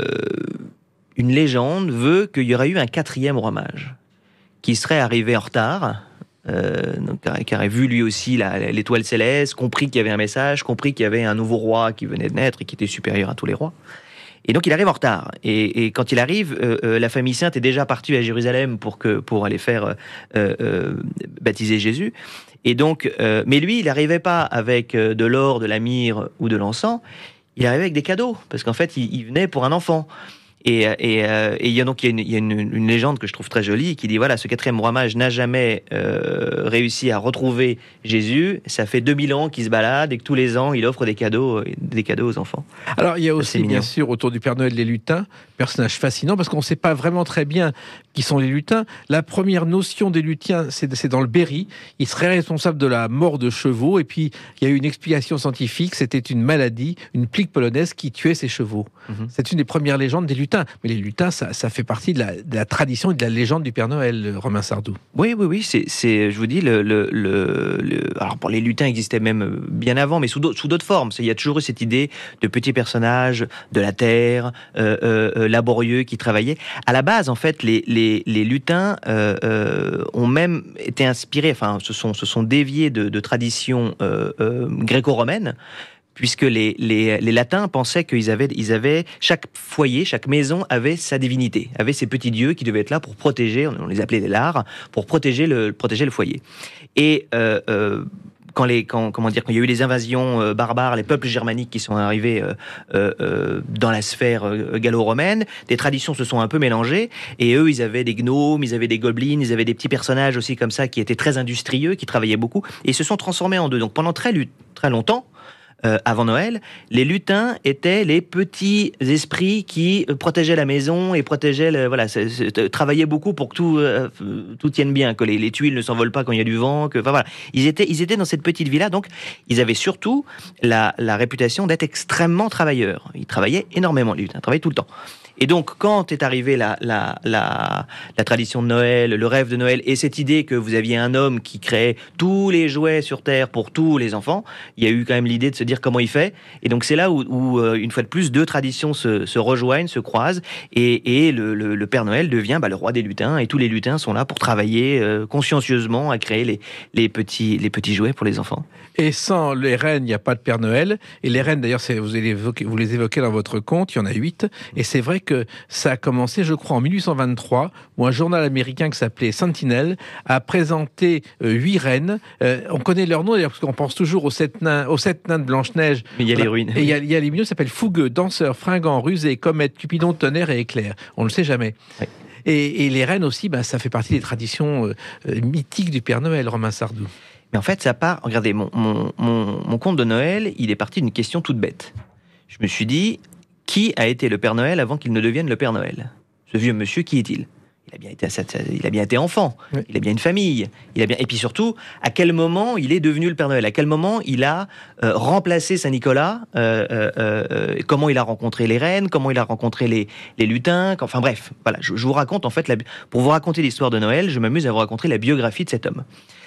[SPEAKER 3] une légende veut qu'il y aurait eu un quatrième roi mage qui serait arrivé en retard, euh, donc, qui aurait vu lui aussi la, l'étoile céleste, compris qu'il y avait un message, compris qu'il y avait un nouveau roi qui venait de naître et qui était supérieur à tous les rois. Et donc il arrive en retard. Et, et quand il arrive, euh, euh, la famille sainte est déjà partie à Jérusalem pour que pour aller faire euh, euh, baptiser Jésus. Et donc, euh, mais lui, il n'arrivait pas avec euh, de l'or, de la myrrhe ou de l'encens. Il arrivait avec des cadeaux, parce qu'en fait, il, il venait pour un enfant. Et, et, euh, et il y a donc il y a, une, il y a une, une légende que je trouve très jolie qui dit voilà, ce quatrième roi mage n'a jamais euh, réussi à retrouver Jésus. Ça fait deux mille ans qu'il se balade et que tous les ans il offre des cadeaux, des cadeaux aux enfants.
[SPEAKER 2] Alors il y a aussi bien sûr autour du Père Noël les lutins, personnage fascinant parce qu'on ne sait pas vraiment très bien qui sont les lutins. La première notion des lutins, c'est, c'est dans le Berry. Ils seraient responsables de la mort de chevaux et puis il y a eu une explication scientifique. C'était une maladie, une plique polonaise qui tuait ces chevaux. Mm-hmm. C'est une des premières légendes des lutins. Mais les lutins, ça, ça fait partie de la, de la tradition et de la légende du Père Noël, Romain Sardou.
[SPEAKER 3] Oui, oui, oui. C'est, c'est je vous dis, le, le, le, le... alors pour les lutins existaient même bien avant, mais sous d'autres, sous d'autres formes. Il y a toujours eu cette idée de petits personnages de la terre, euh, euh, laborieux, qui travaillaient. À la base, en fait, les, les, les lutins euh, euh, ont même été inspirés, enfin, se sont, se sont déviés de, de traditions euh, euh, gréco-romaines. Puisque les, les, les latins pensaient qu'ils avaient, ils avaient, chaque foyer, chaque maison avait sa divinité, avait ses petits dieux qui devaient être là pour protéger, on les appelait les lars, pour protéger le, protéger le foyer. Et euh, euh, quand les, quand, comment dire, quand il y a eu les invasions euh, barbares, les peuples germaniques qui sont arrivés euh, euh, dans la sphère euh, gallo-romaine, des traditions se sont un peu mélangées, et eux, ils avaient des gnomes, ils avaient des gobelins, ils avaient des petits personnages aussi comme ça qui étaient très industrieux, qui travaillaient beaucoup, et ils se sont transformés en deux. Donc pendant très, très longtemps, Euh, avant Noël, les lutins étaient les petits esprits qui euh, protégeaient la maison et protégeaient, le, voilà, c'est, c'est, travaillaient beaucoup pour que tout, euh, tout tienne bien, que les, les tuiles ne s'envolent pas quand il y a du vent, que, enfin voilà, ils étaient, ils étaient dans cette petite vie-là, donc ils avaient surtout la, la réputation d'être extrêmement travailleurs. Ils travaillaient énormément, les lutins, ils travaillaient tout le temps. Et donc, quand est arrivée la, la, la, la tradition de Noël, le rêve de Noël, et cette idée que vous aviez un homme qui créait tous les jouets sur Terre pour tous les enfants, il y a eu quand même l'idée de se dire comment il fait. Et donc, c'est là où, où une fois de plus, deux traditions se, se rejoignent, se croisent, et, et le, le, le Père Noël devient bah, le roi des lutins, et tous les lutins sont là pour travailler euh, consciencieusement à créer les, les, petits, les petits jouets pour les enfants.
[SPEAKER 2] Et sans les reines, il n'y a pas de Père Noël. Et les reines, d'ailleurs, c'est, vous, les évoquez, vous les évoquez dans votre conte, il y en a huit. Et c'est vrai que ça a commencé, je crois, en mille huit cent vingt-trois, où un journal américain qui s'appelait Sentinel a présenté euh, huit reines. Euh, on connaît leur nom, d'ailleurs, parce qu'on pense toujours aux sept nains, aux sept nains de Blanche-Neige.
[SPEAKER 3] Mais il y a les ruines.
[SPEAKER 2] Et il y a, il y a les milieux qui s'appellent Fougueux, Danseurs, Fringants, Rusés, Comètes, Cupidon, Tonnerre et Éclair. On ne le sait jamais. Oui. Et, et les reines aussi, bah, ça fait partie des traditions euh, mythiques du Père Noël, Romain Sardou.
[SPEAKER 3] Mais en fait, ça part... Regardez, mon, mon, mon, mon conte de Noël, il est parti d'une question toute bête. Je me suis dit, qui a été le Père Noël avant qu'il ne devienne le Père Noël ? Ce vieux monsieur, qui est-il ? Il a bien été, il a bien été enfant, oui. Il a bien une famille, il a bien... Et puis surtout, à quel moment il est devenu le Père Noël ? À quel moment il a euh, remplacé Saint-Nicolas ? euh, euh, euh, Comment il a rencontré les reines ? Comment il a rencontré les, les lutins ? Enfin bref, voilà, je, je vous raconte en fait, la... pour vous raconter l'histoire de Noël, je m'amuse à vous raconter la biographie de cet homme.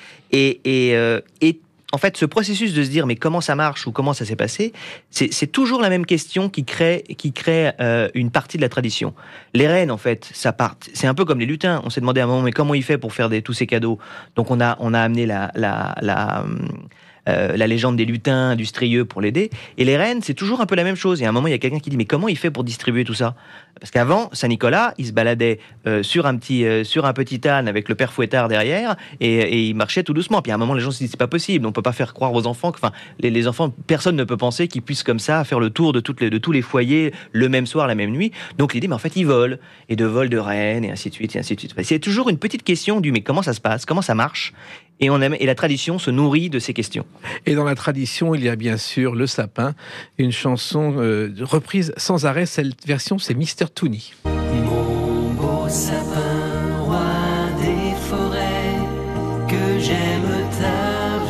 [SPEAKER 3] Et, et, euh, et en fait, ce processus de se dire mais comment ça marche ou comment ça s'est passé, c'est, c'est toujours la même question qui crée, qui crée euh, une partie de la tradition. Les reines, en fait, ça part. C'est un peu comme les lutins. On s'est demandé à un moment mais comment il fait pour faire des, tous ces cadeaux. Donc on a, on a amené la, la, la Euh, la légende des lutins industrieux pour l'aider. Et les reines, c'est toujours un peu la même chose. Il y a un moment, il y a quelqu'un qui dit mais comment il fait pour distribuer tout ça ? Parce qu'avant, Saint-Nicolas, il se baladait euh, sur, un petit, euh, sur un petit âne avec le père Fouettard derrière, et, et il marchait tout doucement. Puis à un moment, les gens se disent, c'est pas possible, on peut pas faire croire aux enfants, que, enfin, les, les enfants, personne ne peut penser qu'ils puissent comme ça faire le tour de, toutes les, de tous les foyers le même soir, la même nuit. Donc l'idée, mais en fait, ils volent, et de vol de reines, et ainsi de suite, et ainsi de suite. C'est toujours une petite question du, mais comment ça se passe, comment ça marche, et, on aime, et la tradition se nourrit de ces questions.
[SPEAKER 2] Et dans la tradition, il y a bien sûr Le Sapin, une chanson euh, reprise sans arrêt. Cette version, c'est Mister Toonie.
[SPEAKER 7] Mon beau sapin, roi des forêts, que j'aime ta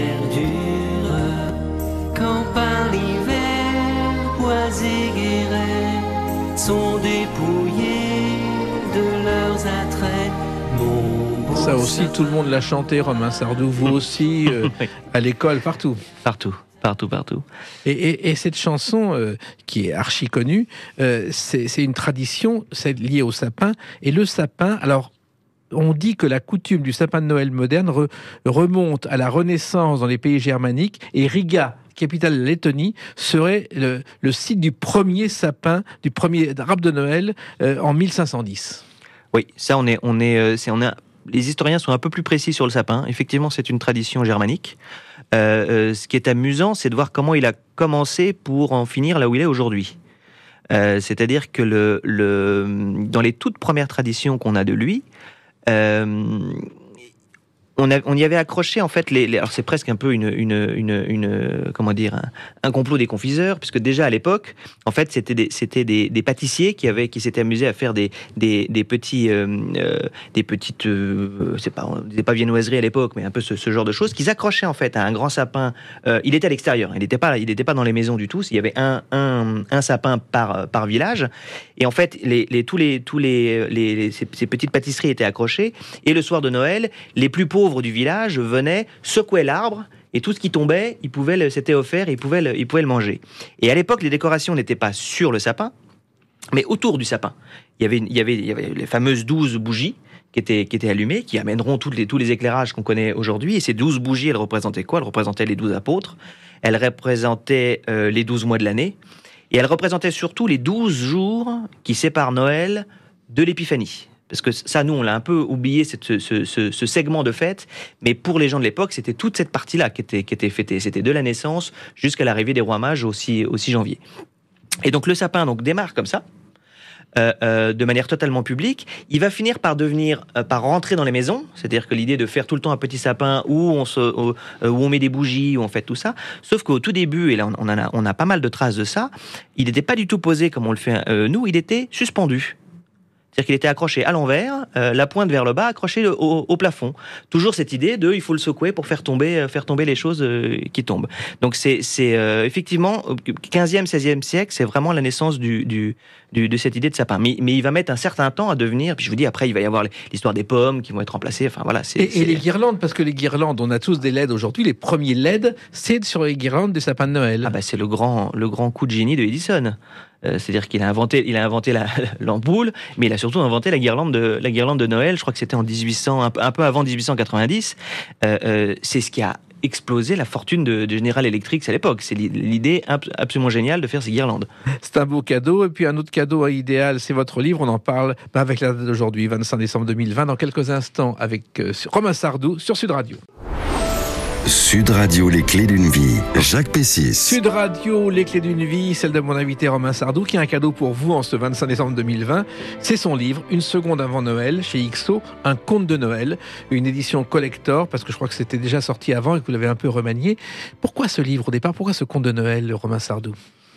[SPEAKER 7] verdure, quand par l'hiver, bois et guérets sont dépouillés de leurs attraits. Mon beau
[SPEAKER 2] Ça aussi, tout le monde l'a chanté, Romain Sardou, vous aussi, euh, à l'école, partout.
[SPEAKER 3] Partout. Partout, partout.
[SPEAKER 2] Et, et, et cette chanson, euh, qui est archi connue, euh, c'est, c'est une tradition, c'est lié au sapin. Et le sapin, alors, on dit que la coutume du sapin de Noël moderne re, remonte à la Renaissance dans les pays germaniques, et Riga, capitale de la Lettonie, serait le, le site du premier sapin, du premier arbre de Noël euh, en mille cinq cent dix.
[SPEAKER 3] Oui, ça, on est, on est, euh, c'est, on est, les historiens sont un peu plus précis sur le sapin. Effectivement, c'est une tradition germanique. Euh, euh, ce qui est amusant, c'est de voir comment il a commencé pour en finir là où il est aujourd'hui. Euh, c'est-à-dire que le, le, dans les toutes premières traditions qu'on a de lui, euh, on, a, on y avait accroché en fait les, les alors c'est presque un peu une, une, une, une comment dire un, un complot des confiseurs, puisque déjà à l'époque en fait c'était des, c'était des, des pâtissiers qui avaient qui s'étaient amusés à faire des, des, des petits euh, euh, des petites euh, c'est pas on disait pas viennoiseries à l'époque, mais un peu ce, ce genre de choses qu'ils accrochaient en fait à un grand sapin. Euh, il était à l'extérieur, il n'était pas il n'était pas dans les maisons du tout. Il y avait un, un, un sapin par, par village, et en fait les, les tous les tous les, les, les ces, ces petites pâtisseries étaient accrochées, et le soir de Noël les plus pauvres du village venaient, secouaient l'arbre, et tout ce qui tombait, ils pouvaient le, c'était offert, et ils pouvaient le, ils pouvaient le manger. Et à l'époque, les décorations n'étaient pas sur le sapin, mais autour du sapin. Il y avait, il y avait, il y avait les fameuses douze bougies qui étaient, qui étaient allumées, qui amèneront toutes les, tous les éclairages qu'on connaît aujourd'hui. Et ces douze bougies, elles représentaient quoi? Elles représentaient les douze apôtres, elles représentaient euh, les douze mois de l'année, et elles représentaient surtout les douze jours qui séparent Noël de l'Épiphanie. Parce que ça, nous, on l'a un peu oublié, cette, ce, ce, ce segment de fête. Mais pour les gens de l'époque, c'était toute cette partie-là qui était, qui était fêtée. C'était de la naissance jusqu'à l'arrivée des rois mages au six, au six janvier. Et donc, le sapin donc, démarre comme ça, euh, euh, de manière totalement publique. Il va finir par devenir, euh, par rentrer dans les maisons. C'est-à-dire que l'idée de faire tout le temps un petit sapin où on, se, où, où on met des bougies, où on fait tout ça. Sauf qu'au tout début, et là, on, on, a, on a pas mal de traces de ça, il n'était pas du tout posé comme on le fait euh, nous, il était suspendu. C'est-à-dire qu'il était accroché à l'envers, euh, la pointe vers le bas, accroché au, au plafond. Toujours cette idée de il faut le secouer pour faire tomber, euh, faire tomber les choses euh, qui tombent. Donc c'est, c'est euh, effectivement, quinzième, seizième siècle, c'est vraiment la naissance du, du, du, de cette idée de sapin. Mais, mais il va mettre un certain temps à devenir, puis je vous dis, après il va y avoir l'histoire des pommes qui vont être remplacées, enfin voilà. C'est,
[SPEAKER 2] et,
[SPEAKER 3] c'est...
[SPEAKER 2] et les guirlandes, parce que les guirlandes, on a tous des L E D aujourd'hui, les premiers L E D, c'est sur les guirlandes des sapins de Noël.
[SPEAKER 3] Ah bah c'est le grand, le grand coup de génie de Edison. Euh, c'est-à-dire qu'il a inventé, il a inventé la, l'ampoule, mais il a surtout inventé la guirlande de, la guirlande de Noël. Je crois que c'était en dix-huit cents, un peu, un peu avant dix-huit cent quatre-vingt-dix. Euh, euh, c'est ce qui a explosé la fortune de, de General Electric à l'époque. C'est l'idée absolument géniale de faire ces guirlandes.
[SPEAKER 2] C'est un beau cadeau. Et puis un autre cadeau idéal, c'est votre livre. On en parle bah, avec la date d'aujourd'hui, vingt-cinq décembre deux mille vingt, dans quelques instants, avec euh, Romain Sardou sur Sud Radio.
[SPEAKER 1] Sud Radio, les clés d'une vie. Jacques Pessis.
[SPEAKER 2] Sud Radio, les clés d'une vie, celle de mon invité Romain Sardou, qui a un cadeau pour vous en ce vingt-cinq décembre deux mille vingt. C'est son livre, Une seconde avant Noël, chez X O, un conte de Noël, une édition collector, parce que je crois que c'était déjà sorti avant et que vous l'avez un peu remanié. Pourquoi ce livre au départ? Pourquoi ce conte de Noël, Romain Sardou?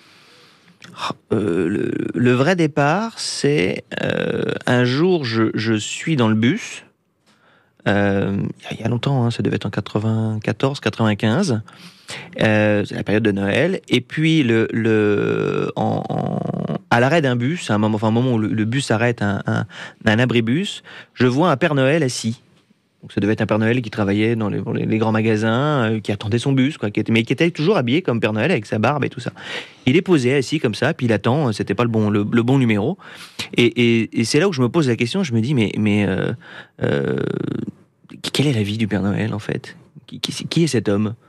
[SPEAKER 3] Euh, le, le vrai départ, c'est euh, un jour, je, je suis dans le bus. Euh, il y a longtemps, hein, ça devait être en quatre-vingt-quatorze quatre-vingt-quinze. Euh, c'est la période de Noël. Et puis, le, le, en, en, à l'arrêt d'un bus, à un moment, enfin, un moment où le, le bus s'arrête, un, un, un abribus, je vois un Père Noël assis. Donc, ça devait être un Père Noël qui travaillait dans les, les, les grands magasins, euh, qui attendait son bus, quoi, qui était, mais qui était toujours habillé comme Père Noël avec sa barbe et tout ça. Il est posé assis comme ça, puis il attend. C'était pas le bon, le, le bon numéro. Et, et, et c'est là où je me pose la question. Je me dis, mais, mais euh, euh, quelle est la vie du Père Noël en fait? qui, qui, qui est cet homme?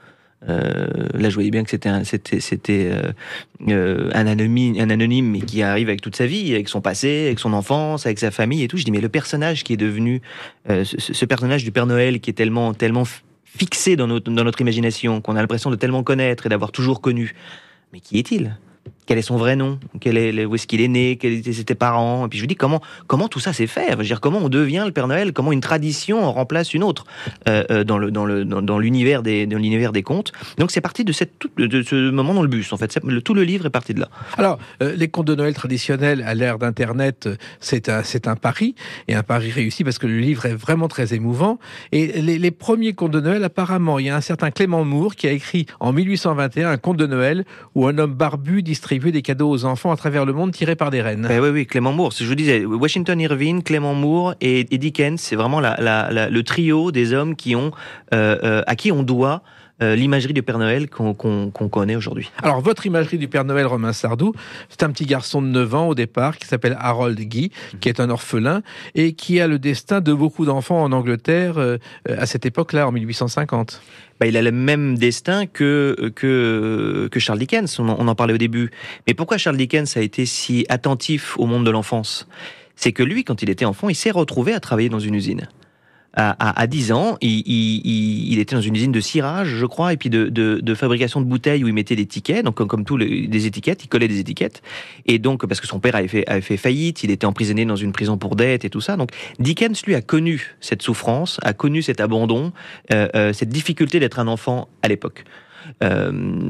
[SPEAKER 3] Euh, là, je voyais bien que c'était un, c'était, c'était euh, euh, un anonyme, un anonyme, mais qui arrive avec toute sa vie, avec son passé, avec son enfance, avec sa famille et tout. Je dis, mais le personnage qui est devenu, euh, ce, ce personnage du Père Noël qui est tellement, tellement fixé dans notre, dans notre imagination, qu'on a l'impression de tellement connaître et d'avoir toujours connu. Mais qui est-il ? Quel est son vrai nom ? Quel est, où est-ce qu'il est né ? Quels étaient ses parents ? Et puis je me dis comment comment tout ça s'est fait ? Je veux dire, comment on devient le Père Noël ? Comment une tradition en remplace une autre euh, euh, dans le dans le dans, dans l'univers des dans l'univers des contes. Donc c'est parti de cette de ce moment dans le bus en fait. C'est, le, tout le livre est parti de là.
[SPEAKER 2] Alors euh, les contes de Noël traditionnels à l'ère d'Internet, c'est un c'est un pari et un pari réussi parce que le livre est vraiment très émouvant. Et les, les premiers contes de Noël, apparemment, il y a un certain Clément Moore qui a écrit en mille huit cent vingt et un un conte de Noël où un homme barbu distribue des cadeaux aux enfants à travers le monde tirés par des rennes.
[SPEAKER 3] Eh oui, oui, Clément Moore. Je vous disais, Washington Irving, Clément Moore et, et Dickens, c'est vraiment la, la, la, le trio des hommes qui ont, euh, euh, à qui on doit euh, l'imagerie du Père Noël qu'on, qu'on, qu'on connaît aujourd'hui.
[SPEAKER 2] Alors, votre imagerie du Père Noël, Romain Sardou, c'est un petit garçon de neuf ans au départ qui s'appelle Harold Guy, qui est un orphelin et qui a le destin de beaucoup d'enfants en Angleterre euh, à cette époque-là, en mille huit cent cinquante.
[SPEAKER 3] Bah, il a le même destin que, que, que Charles Dickens, on en, on en parlait au début. Mais pourquoi Charles Dickens a été si attentif au monde de l'enfance ? C'est que lui, quand il était enfant, il s'est retrouvé à travailler dans une usine. À, à, à dix ans, il, il, il était dans une usine de cirage, je crois, et puis de, de, de fabrication de bouteilles où il mettait des tickets, donc comme, comme tous les des étiquettes, il collait des étiquettes. Et donc, parce que son père avait fait, avait fait faillite, il était emprisonné dans une prison pour dette et tout ça. Donc, Dickens, lui, a connu cette souffrance, a connu cet abandon, euh, euh, cette difficulté d'être un enfant à l'époque. Euh,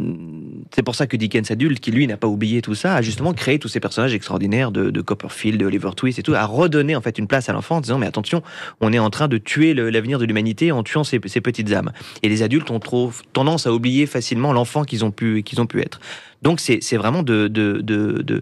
[SPEAKER 3] c'est pour ça que Dickens adulte, qui lui n'a pas oublié tout ça, a justement créé tous ces personnages extraordinaires de, de Copperfield, de Oliver Twist et tout, a redonné en fait une place à l'enfant en disant mais attention, on est en train de tuer le, l'avenir de l'humanité en tuant ces, ces petites âmes. Et les adultes ont trop tendance à oublier facilement l'enfant qu'ils ont pu, qu'ils ont pu être. Donc c'est, c'est vraiment de, de, de, de,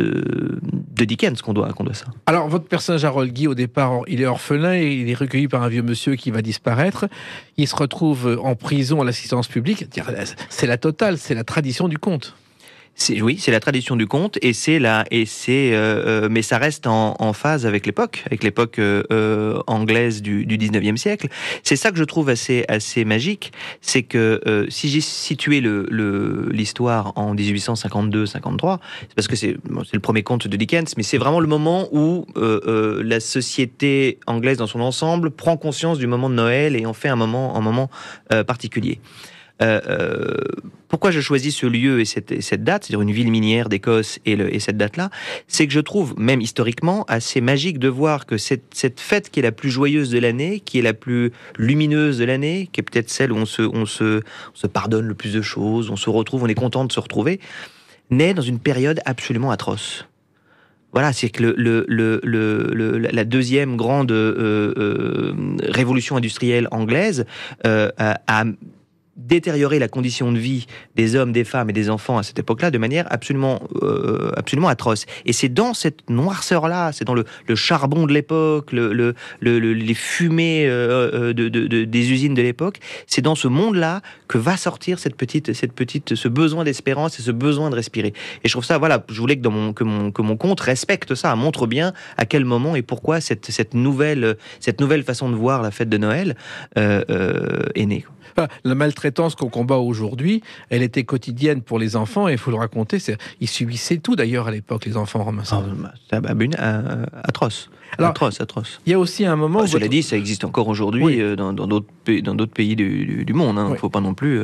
[SPEAKER 3] de, de Dickens qu'on doit, qu'on doit ça.
[SPEAKER 2] Alors votre personnage Harold Guy, au départ, il est orphelin et il est recueilli par un vieux monsieur qui va disparaître. Il se retrouve en prison à l'assistance publique. C'est la totale, c'est la tradition du conte.
[SPEAKER 3] C'est, oui, c'est la tradition du conte et c'est la et c'est euh, euh, mais ça reste en, en phase avec l'époque, avec l'époque euh, euh, anglaise du, du dix-neuvième siècle. C'est ça que je trouve assez assez magique, c'est que euh, si j'ai situé le, le l'histoire en dix-huit cent cinquante-deux cinquante-trois, c'est parce que c'est bon, c'est le premier conte de Dickens, mais c'est vraiment le moment où euh, euh, la société anglaise dans son ensemble prend conscience du moment de Noël et en fait un moment un moment euh, particulier. Euh, euh, pourquoi je choisis ce lieu et cette, et cette date, c'est-à-dire une ville minière d'Écosse et, le, et cette date-là, c'est que je trouve, même historiquement, assez magique de voir que cette, cette fête qui est la plus joyeuse de l'année, qui est la plus lumineuse de l'année, qui est peut-être celle où on se, on se, on se pardonne le plus de choses, on se retrouve, on est content de se retrouver, naît dans une période absolument atroce. Voilà, c'est que le, le, le, le, le, la deuxième grande euh, euh, révolution industrielle anglaise euh, a détériorer la condition de vie des hommes, des femmes et des enfants à cette époque-là de manière absolument, euh, absolument atroce. Et c'est dans cette noirceur-là, c'est dans le, le charbon de l'époque, le, le, le, le, les fumées euh, de, de, de, des usines de l'époque, c'est dans ce monde-là que va sortir cette petite, cette petite, ce besoin d'espérance et ce besoin de respirer. Et je trouve ça, voilà, je voulais que, dans mon, que, mon, que mon conte respecte ça, montre bien à quel moment et pourquoi cette, cette, nouvelle, cette nouvelle façon de voir la fête de Noël euh, euh, est née.
[SPEAKER 2] La maltraitance qu'on combat aujourd'hui, elle était quotidienne pour les enfants et il faut le raconter. C'est... Ils subissaient tout d'ailleurs à l'époque, les enfants romains.
[SPEAKER 3] Ah, c'est euh, atroce. Alors, atroce, atroce.
[SPEAKER 2] Il y a aussi un moment.
[SPEAKER 3] Bah,
[SPEAKER 2] où
[SPEAKER 3] cela
[SPEAKER 2] votre...
[SPEAKER 3] dit, ça existe encore aujourd'hui oui. euh, dans, dans, d'autres pays, dans d'autres pays du, du, du monde. Il hein. ne oui. faut pas non plus. Euh...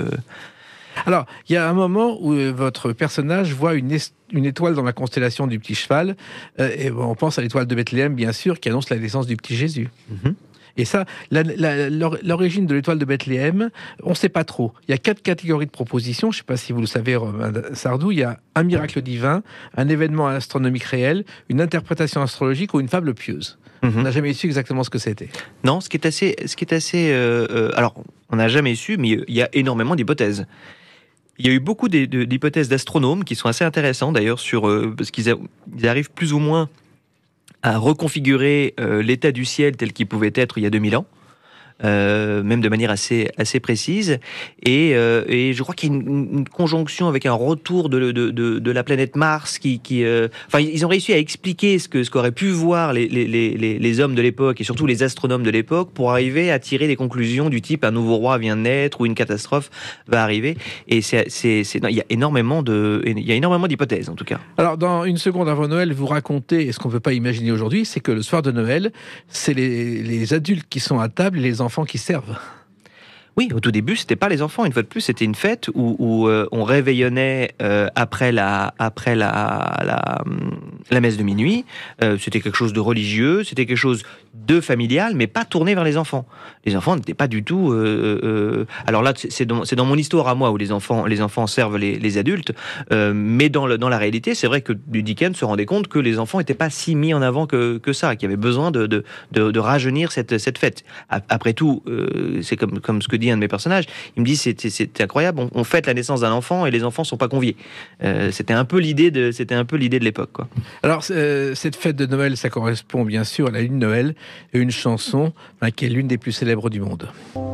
[SPEAKER 2] Alors, il y a un moment où euh, votre personnage voit une, est- une étoile dans la constellation du petit cheval. Euh, et bon, on pense à l'étoile de Bethléem, bien sûr, qui annonce la naissance du petit Jésus. Mm-hmm. Et ça, la, la, l'origine de l'étoile de Bethléem, on ne sait pas trop. Il y a quatre catégories de propositions. Je ne sais pas si vous le savez, Romain Sardou. Il y a un miracle divin, un événement astronomique réel, une interprétation astrologique ou une fable pieuse. Mm-hmm. On n'a jamais su exactement ce que c'était.
[SPEAKER 3] Non, ce qui est assez... Ce qui est assez euh, euh, alors, on n'a jamais su, mais il y a énormément d'hypothèses. Il y a eu beaucoup d'hypothèses d'astronomes qui sont assez intéressantes, d'ailleurs, sur, euh, parce qu'ils a, ils arrivent plus ou moins à reconfigurer euh, l'état du ciel tel qu'il pouvait être il y a deux mille ans. euh, même de manière assez, assez précise. Et, euh, et je crois qu'il y a une, une conjonction avec un retour de, de, de, de la planète Mars qui... qui euh... Enfin, ils ont réussi à expliquer ce, que, ce qu'auraient pu voir les, les, les, les hommes de l'époque et surtout les astronomes de l'époque pour arriver à tirer des conclusions du type un nouveau roi vient de naître ou une catastrophe va arriver. Et c'est, c'est, c'est, non, il y a énormément de, il y a énormément d'hypothèses en tout cas.
[SPEAKER 2] Alors, dans Une seconde avant Noël, vous racontez, et ce qu'on ne peut pas imaginer aujourd'hui, c'est que le soir de Noël, c'est les, les adultes qui sont à table et les enfants qui servent.
[SPEAKER 3] Oui, au tout début, c'était pas les enfants. Une fois de plus, c'était une fête où, où euh, on réveillonnait euh, après la après la la, la messe de minuit. Euh, c'était quelque chose de religieux, c'était quelque chose de familial, mais pas tourné vers les enfants. Les enfants n'étaient pas du tout. Euh, euh, alors là, c'est dans, c'est dans mon histoire à moi où les enfants les enfants servent les, les adultes, euh, mais dans le, dans la réalité, c'est vrai que Dickens se rendait compte que les enfants n'étaient pas si mis en avant que que ça, qu'il y avait besoin de de de, de rajeunir cette cette fête. Après tout, euh, c'est comme comme ce que dit un de mes personnages, il me dit c'est, c'est, c'est incroyable, on, on fête la naissance d'un enfant et les enfants sont pas conviés. Euh, c'était un peu l'idée de, c'était un peu l'idée de l'époque, quoi.
[SPEAKER 2] Alors euh, cette fête de Noël, ça correspond bien sûr à la lune de Noël et une chanson ben, qui est l'une des plus célèbres du monde.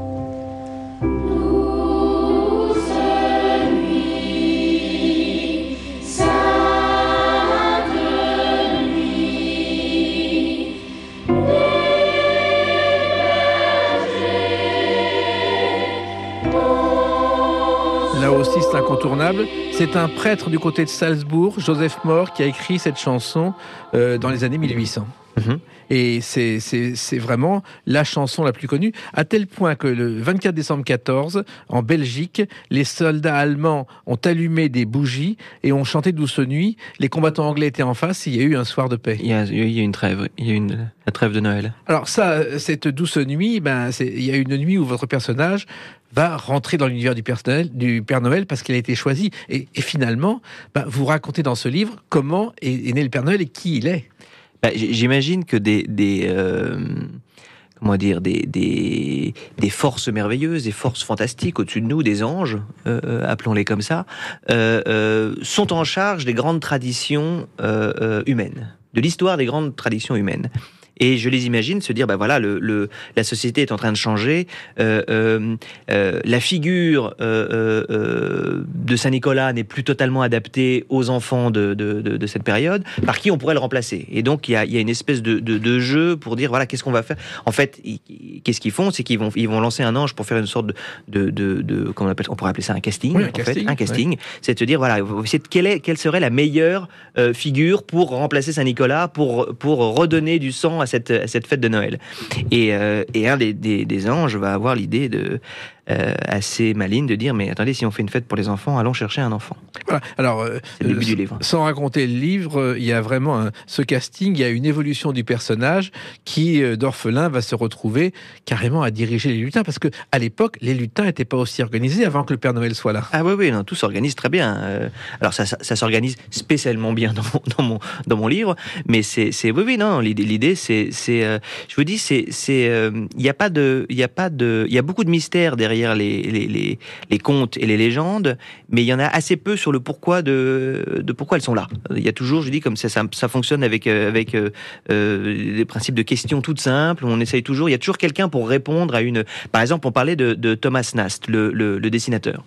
[SPEAKER 2] Là aussi, c'est incontournable. C'est un prêtre du côté de Salzbourg, Joseph Mohr, qui a écrit cette chanson euh, dans les années mille huit cents. Mmh. Et c'est, c'est, c'est vraiment la chanson la plus connue, à tel point que le vingt-quatre décembre quatorze, en Belgique, les soldats allemands ont allumé des bougies et ont chanté Douce nuit. Les combattants anglais étaient en face, il y a eu un soir de paix.
[SPEAKER 3] Il y a, il y a une trêve, il y a une, la trêve de Noël.
[SPEAKER 2] Alors ça, cette Douce nuit, ben, c'est, il y a une nuit où votre personnage va rentrer dans l'univers du Père Noël, du Père Noël parce qu'il a été choisi. Et, et finalement, ben, vous racontez dans ce livre comment est, est né le Père Noël et qui il est.
[SPEAKER 3] Bah, j'imagine que des, des euh, comment dire, des, des, des forces merveilleuses, des forces fantastiques au-dessus de nous, des anges, euh, appelons-les comme ça, euh, euh, sont en charge des grandes traditions euh, euh, humaines, de l'histoire des grandes traditions humaines. Et je les imagine se dire, bah voilà, le, le, la société est en train de changer. Euh, euh, euh, la figure euh, euh, de Saint-Nicolas n'est plus totalement adaptée aux enfants de, de, de, de cette période. Par qui on pourrait le remplacer? Et donc il y a, il y a une espèce de, de, de jeu pour dire, voilà, qu'est-ce qu'on va faire? En fait, ils, qu'est-ce qu'ils font? C'est qu'ils vont, ils vont lancer un ange pour faire une sorte de, de, de, de comment on appelle, on pourrait appeler ça un casting.
[SPEAKER 2] Oui, un
[SPEAKER 3] en
[SPEAKER 2] casting,
[SPEAKER 3] fait, un casting.
[SPEAKER 2] Ouais.
[SPEAKER 3] C'est de se dire, voilà, c'est quelle est, quelle serait la meilleure euh, figure pour remplacer Saint-Nicolas, pour pour redonner du sang à cette, à cette fête de Noël. Et, euh, et un des, des, des anges va avoir l'idée de, euh, assez maligne de dire, mais attendez, si on fait une fête pour les enfants, allons chercher un enfant.
[SPEAKER 2] Voilà. Alors, euh,
[SPEAKER 3] c'est le début du livre.
[SPEAKER 2] Sans raconter le livre, il y a vraiment un, ce casting, il y a une évolution du personnage qui, euh, d'orphelin, va se retrouver carrément à diriger les lutins, parce que à l'époque, les lutins n'étaient pas aussi organisés avant que le Père Noël soit là.
[SPEAKER 3] Ah oui, oui, non, tout s'organise très bien. Euh, alors ça, ça, ça s'organise spécialement bien dans mon, dans mon, dans mon livre, mais c'est, c'est oui, oui, non, l'idée, l'idée, c'est, c'est, euh, je vous dis, c'est, c'est, il euh, y a pas de, il y a pas de, il y a beaucoup de mystères derrière les, les, les, les contes et les légendes, mais il y en a assez peu sur le pourquoi de, de pourquoi elles sont là. Il y a toujours, je dis, comme ça, ça, ça fonctionne avec, avec euh, euh, des principes de questions toutes simples, on essaye toujours, il y a toujours quelqu'un pour répondre à une... Par exemple, on parlait de, de Thomas Nast, le, le, le dessinateur.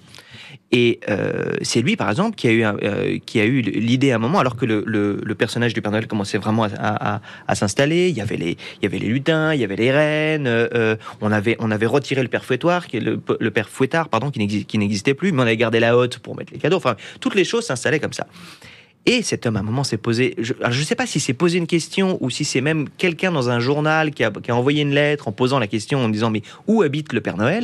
[SPEAKER 3] Et euh, c'est lui, par exemple, qui a eu, euh, qui a eu l'idée à un moment, alors que le, le, le personnage du Père Noël commençait vraiment à, à, à s'installer. Il y avait les, il y avait les lutins, il y avait les reines. Euh, on avait, on avait retiré le Père Fouettard, qui est le, le Père Fouettard, pardon, qui n'existait, qui n'existait plus, mais on avait gardé la hotte pour mettre les cadeaux. Enfin, toutes les choses s'installaient comme ça. Et cet homme, à un moment, s'est posé... Je ne sais pas si c'est posé une question ou si c'est même quelqu'un dans un journal qui a, qui a envoyé une lettre en posant la question, en disant « Mais où habite le Père Noël ?»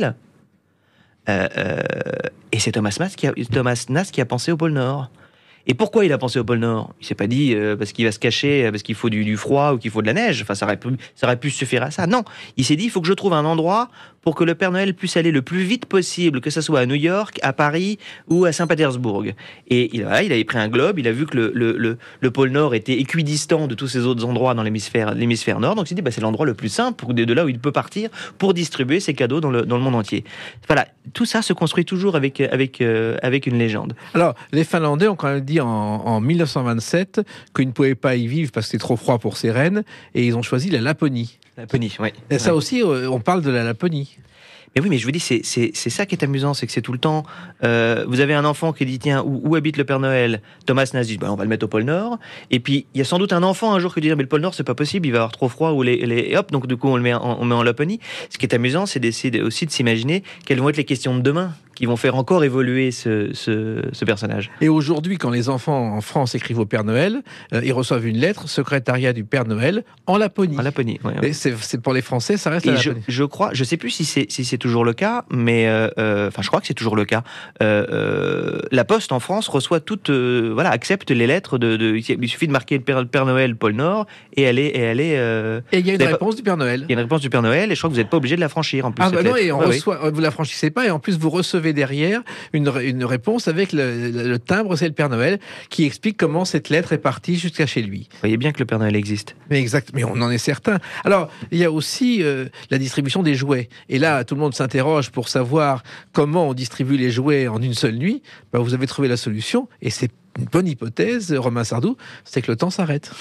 [SPEAKER 3] Euh, euh, et c'est Thomas Nast qui a, Thomas Nast qui a pensé au pôle Nord. Et pourquoi il a pensé au pôle Nord? Il s'est pas dit euh, parce qu'il va se cacher, parce qu'il faut du, du froid ou qu'il faut de la neige. Enfin, ça aurait pu, ça aurait pu suffire à ça. Non, il s'est dit il faut que je trouve un endroit pour que le Père Noël puisse aller le plus vite possible, que ce soit à New York, à Paris ou à Saint-Pétersbourg. Et il, voilà, il avait pris un globe, il a vu que le, le, le, le pôle Nord était équidistant de tous ces autres endroits dans l'hémisphère, l'hémisphère Nord, donc il s'est dit bah, c'est l'endroit le plus simple pour, de, de là où il peut partir pour distribuer ses cadeaux dans le, dans le monde entier. Voilà, tout ça se construit toujours avec, avec, euh, avec une légende.
[SPEAKER 2] Alors, les Finlandais ont quand même dit en, en mille neuf cent vingt-sept qu'ils ne pouvaient pas y vivre parce que c'était trop froid pour ces rennes, et ils ont choisi la Laponie.
[SPEAKER 3] Laponie, oui.
[SPEAKER 2] Et ça
[SPEAKER 3] ouais.
[SPEAKER 2] aussi, on parle de la Laponie.
[SPEAKER 3] Mais oui, mais je vous dis, c'est, c'est, c'est ça qui est amusant, c'est que c'est tout le temps. Euh, vous avez un enfant qui dit tiens, où, où habite le Père Noël? Thomas Nast dit bah, on va le mettre au pôle Nord. Et puis il y a sans doute un enfant un jour qui dit mais le pôle Nord c'est pas possible, il va avoir trop froid ou les, les... et hop, donc du coup on le met en, on met en Laponie. Ce qui est amusant, c'est d'essayer aussi de s'imaginer quelles vont être les questions de demain qui vont faire encore évoluer ce, ce, ce personnage.
[SPEAKER 2] Et aujourd'hui, quand les enfants en France écrivent au Père Noël, euh, ils reçoivent une lettre, secrétariat du Père Noël, en Laponie.
[SPEAKER 3] En Laponie, oui. Ouais.
[SPEAKER 2] Et c'est, c'est pour les Français, ça reste
[SPEAKER 3] Et
[SPEAKER 2] la
[SPEAKER 3] je,
[SPEAKER 2] Laponie.
[SPEAKER 3] je crois, je sais plus si c'est si c'est toujours le cas, mais euh, euh, enfin je crois que c'est toujours le cas. Euh, euh, la Poste en France reçoit toutes, euh, voilà, accepte les lettres de, de. Il suffit de marquer le Père, le Père Noël, pôle Nord, et elle est, et elle est. Euh,
[SPEAKER 2] et il y a une
[SPEAKER 3] vous avez
[SPEAKER 2] réponse
[SPEAKER 3] pas-
[SPEAKER 2] du Père Noël.
[SPEAKER 3] Il y a une réponse du Père Noël, et je crois que vous n'êtes pas obligé de la franchir en plus.
[SPEAKER 2] Ah
[SPEAKER 3] cette
[SPEAKER 2] bah non,
[SPEAKER 3] lettre.
[SPEAKER 2] et on
[SPEAKER 3] Ouais, oui.
[SPEAKER 2] reçoit, vous la franchissez pas, et en plus vous recevez derrière une, une réponse avec le, le, le timbre, c'est le Père Noël, qui explique comment cette lettre est partie jusqu'à chez lui.
[SPEAKER 3] Vous voyez bien que le Père Noël existe.
[SPEAKER 2] Mais exact, mais on en est certain. Alors, il y a aussi euh, la distribution des jouets. Et là, tout le monde s'interroge pour savoir comment on distribue les jouets en une seule nuit. Ben, vous avez trouvé la solution, et c'est une bonne hypothèse, Romain Sardou, c'est que le temps s'arrête.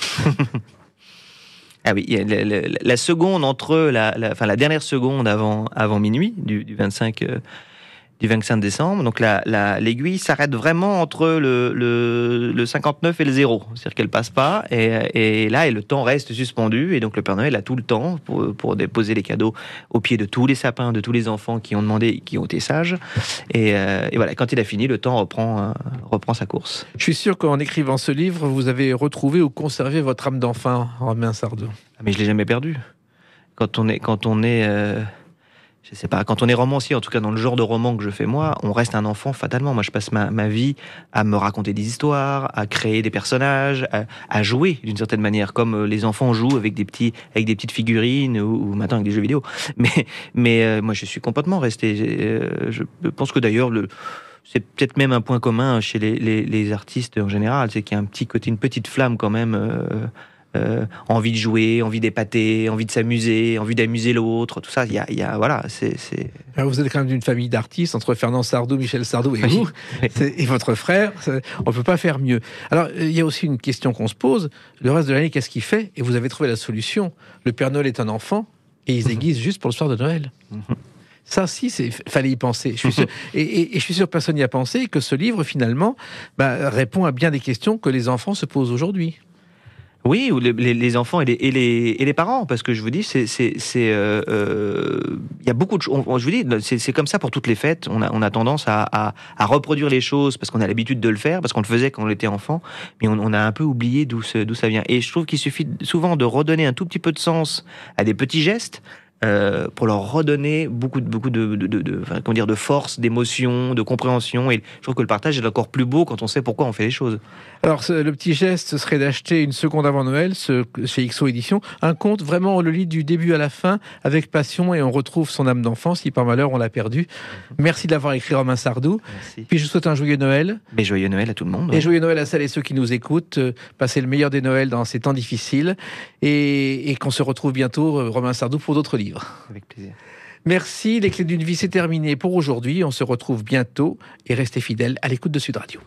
[SPEAKER 3] Ah oui, il y a la, la- la seconde entre la, la, enfin la dernière seconde avant avant minuit du, du vingt-cinq. Euh, du vingt-cinq décembre, donc la, la, l'aiguille s'arrête vraiment entre le, le, le cinquante-neuf et le zéro, c'est-à-dire qu'elle passe pas, et, et là et le temps reste suspendu, et donc le Père Noël a tout le temps pour, pour déposer les cadeaux au pied de tous les sapins, de tous les enfants qui ont demandé, qui ont été sages, et, euh, et voilà, quand il a fini, le temps reprend, euh, reprend sa course.
[SPEAKER 2] Je suis sûr qu'en écrivant ce livre, vous avez retrouvé ou conservé votre âme d'enfant, Romain Sardou.
[SPEAKER 3] Ah, mais je l'ai jamais perdu. Quand on est, quand on est euh, je sais pas, quand on est romancier, en tout cas dans le genre de roman que je fais moi, on reste un enfant fatalement. Moi, je passe ma, ma vie à me raconter des histoires, à créer des personnages, à, à jouer d'une certaine manière, comme les enfants jouent avec des petits, avec des petites figurines ou, ou maintenant avec des jeux vidéo. Mais, mais euh, moi, je suis complètement resté. Euh, je pense que d'ailleurs le c'est peut-être même un point commun chez les, les, les artistes en général, c'est qu'il y a un petit côté, une petite flamme quand même. Euh, Euh, envie de jouer, envie d'épater, envie de s'amuser, envie d'amuser l'autre, tout ça, il y a, il y a voilà, c'est, c'est...
[SPEAKER 2] Alors vous êtes quand même d'une famille d'artistes, entre Fernand Sardou, Michel Sardou et vous, c'est- et votre frère, c'est- on ne peut pas faire mieux. Alors, il y a aussi une question qu'on se pose, le reste de l'année, qu'est-ce qu'il fait? Et vous avez trouvé la solution. Le Père Noël est un enfant, et il s'aiguise juste pour le soir de Noël. Ça, si, c'est fallait y penser. Je suis sûr, et, et, et je suis sûr que personne n'y a pensé, que ce livre, finalement, bah, répond à bien des questions que les enfants se posent aujourd'hui.
[SPEAKER 3] Oui, ou les, les, les enfants et les, et, les, et les parents, parce que je vous dis, c'est, c'est, c'est, euh, euh, y a beaucoup de choses. Je vous dis, c'est, c'est comme ça pour toutes les fêtes. On a, on a tendance à, à, à reproduire les choses parce qu'on a l'habitude de le faire, parce qu'on le faisait quand on était enfant, mais on, on a un peu oublié d'où, ce, d'où ça vient. Et je trouve qu'il suffit souvent de redonner un tout petit peu de sens à des petits gestes. Euh, pour leur redonner beaucoup de beaucoup de, de, de, de enfin, comment dire, de force, d'émotion, de compréhension. Et je trouve que le partage est encore plus beau quand on sait pourquoi on fait les choses.
[SPEAKER 2] Alors, ce- le petit geste, ce serait d'acheter une seconde avant Noël, ce, chez X O Édition, un conte, vraiment, on le lit du début à la fin, avec passion, et on retrouve son âme d'enfant, si par malheur on l'a perdu. Merci de l'avoir écrit, Romain Sardou.
[SPEAKER 3] Merci.
[SPEAKER 2] Puis je vous souhaite un joyeux Noël,
[SPEAKER 3] Mais joyeux Noël à tout le monde.
[SPEAKER 2] et joyeux Noël à celles et ceux qui nous écoutent. Euh, Passez le meilleur des Noëls dans ces temps difficiles, et, et qu'on se retrouve bientôt, euh, Romain Sardou, pour d'autres livres.
[SPEAKER 3] Avec plaisir.
[SPEAKER 2] Merci, les clés d'une vie, c'est terminé pour aujourd'hui. On se retrouve bientôt, et restez fidèles à l'écoute de Sud Radio.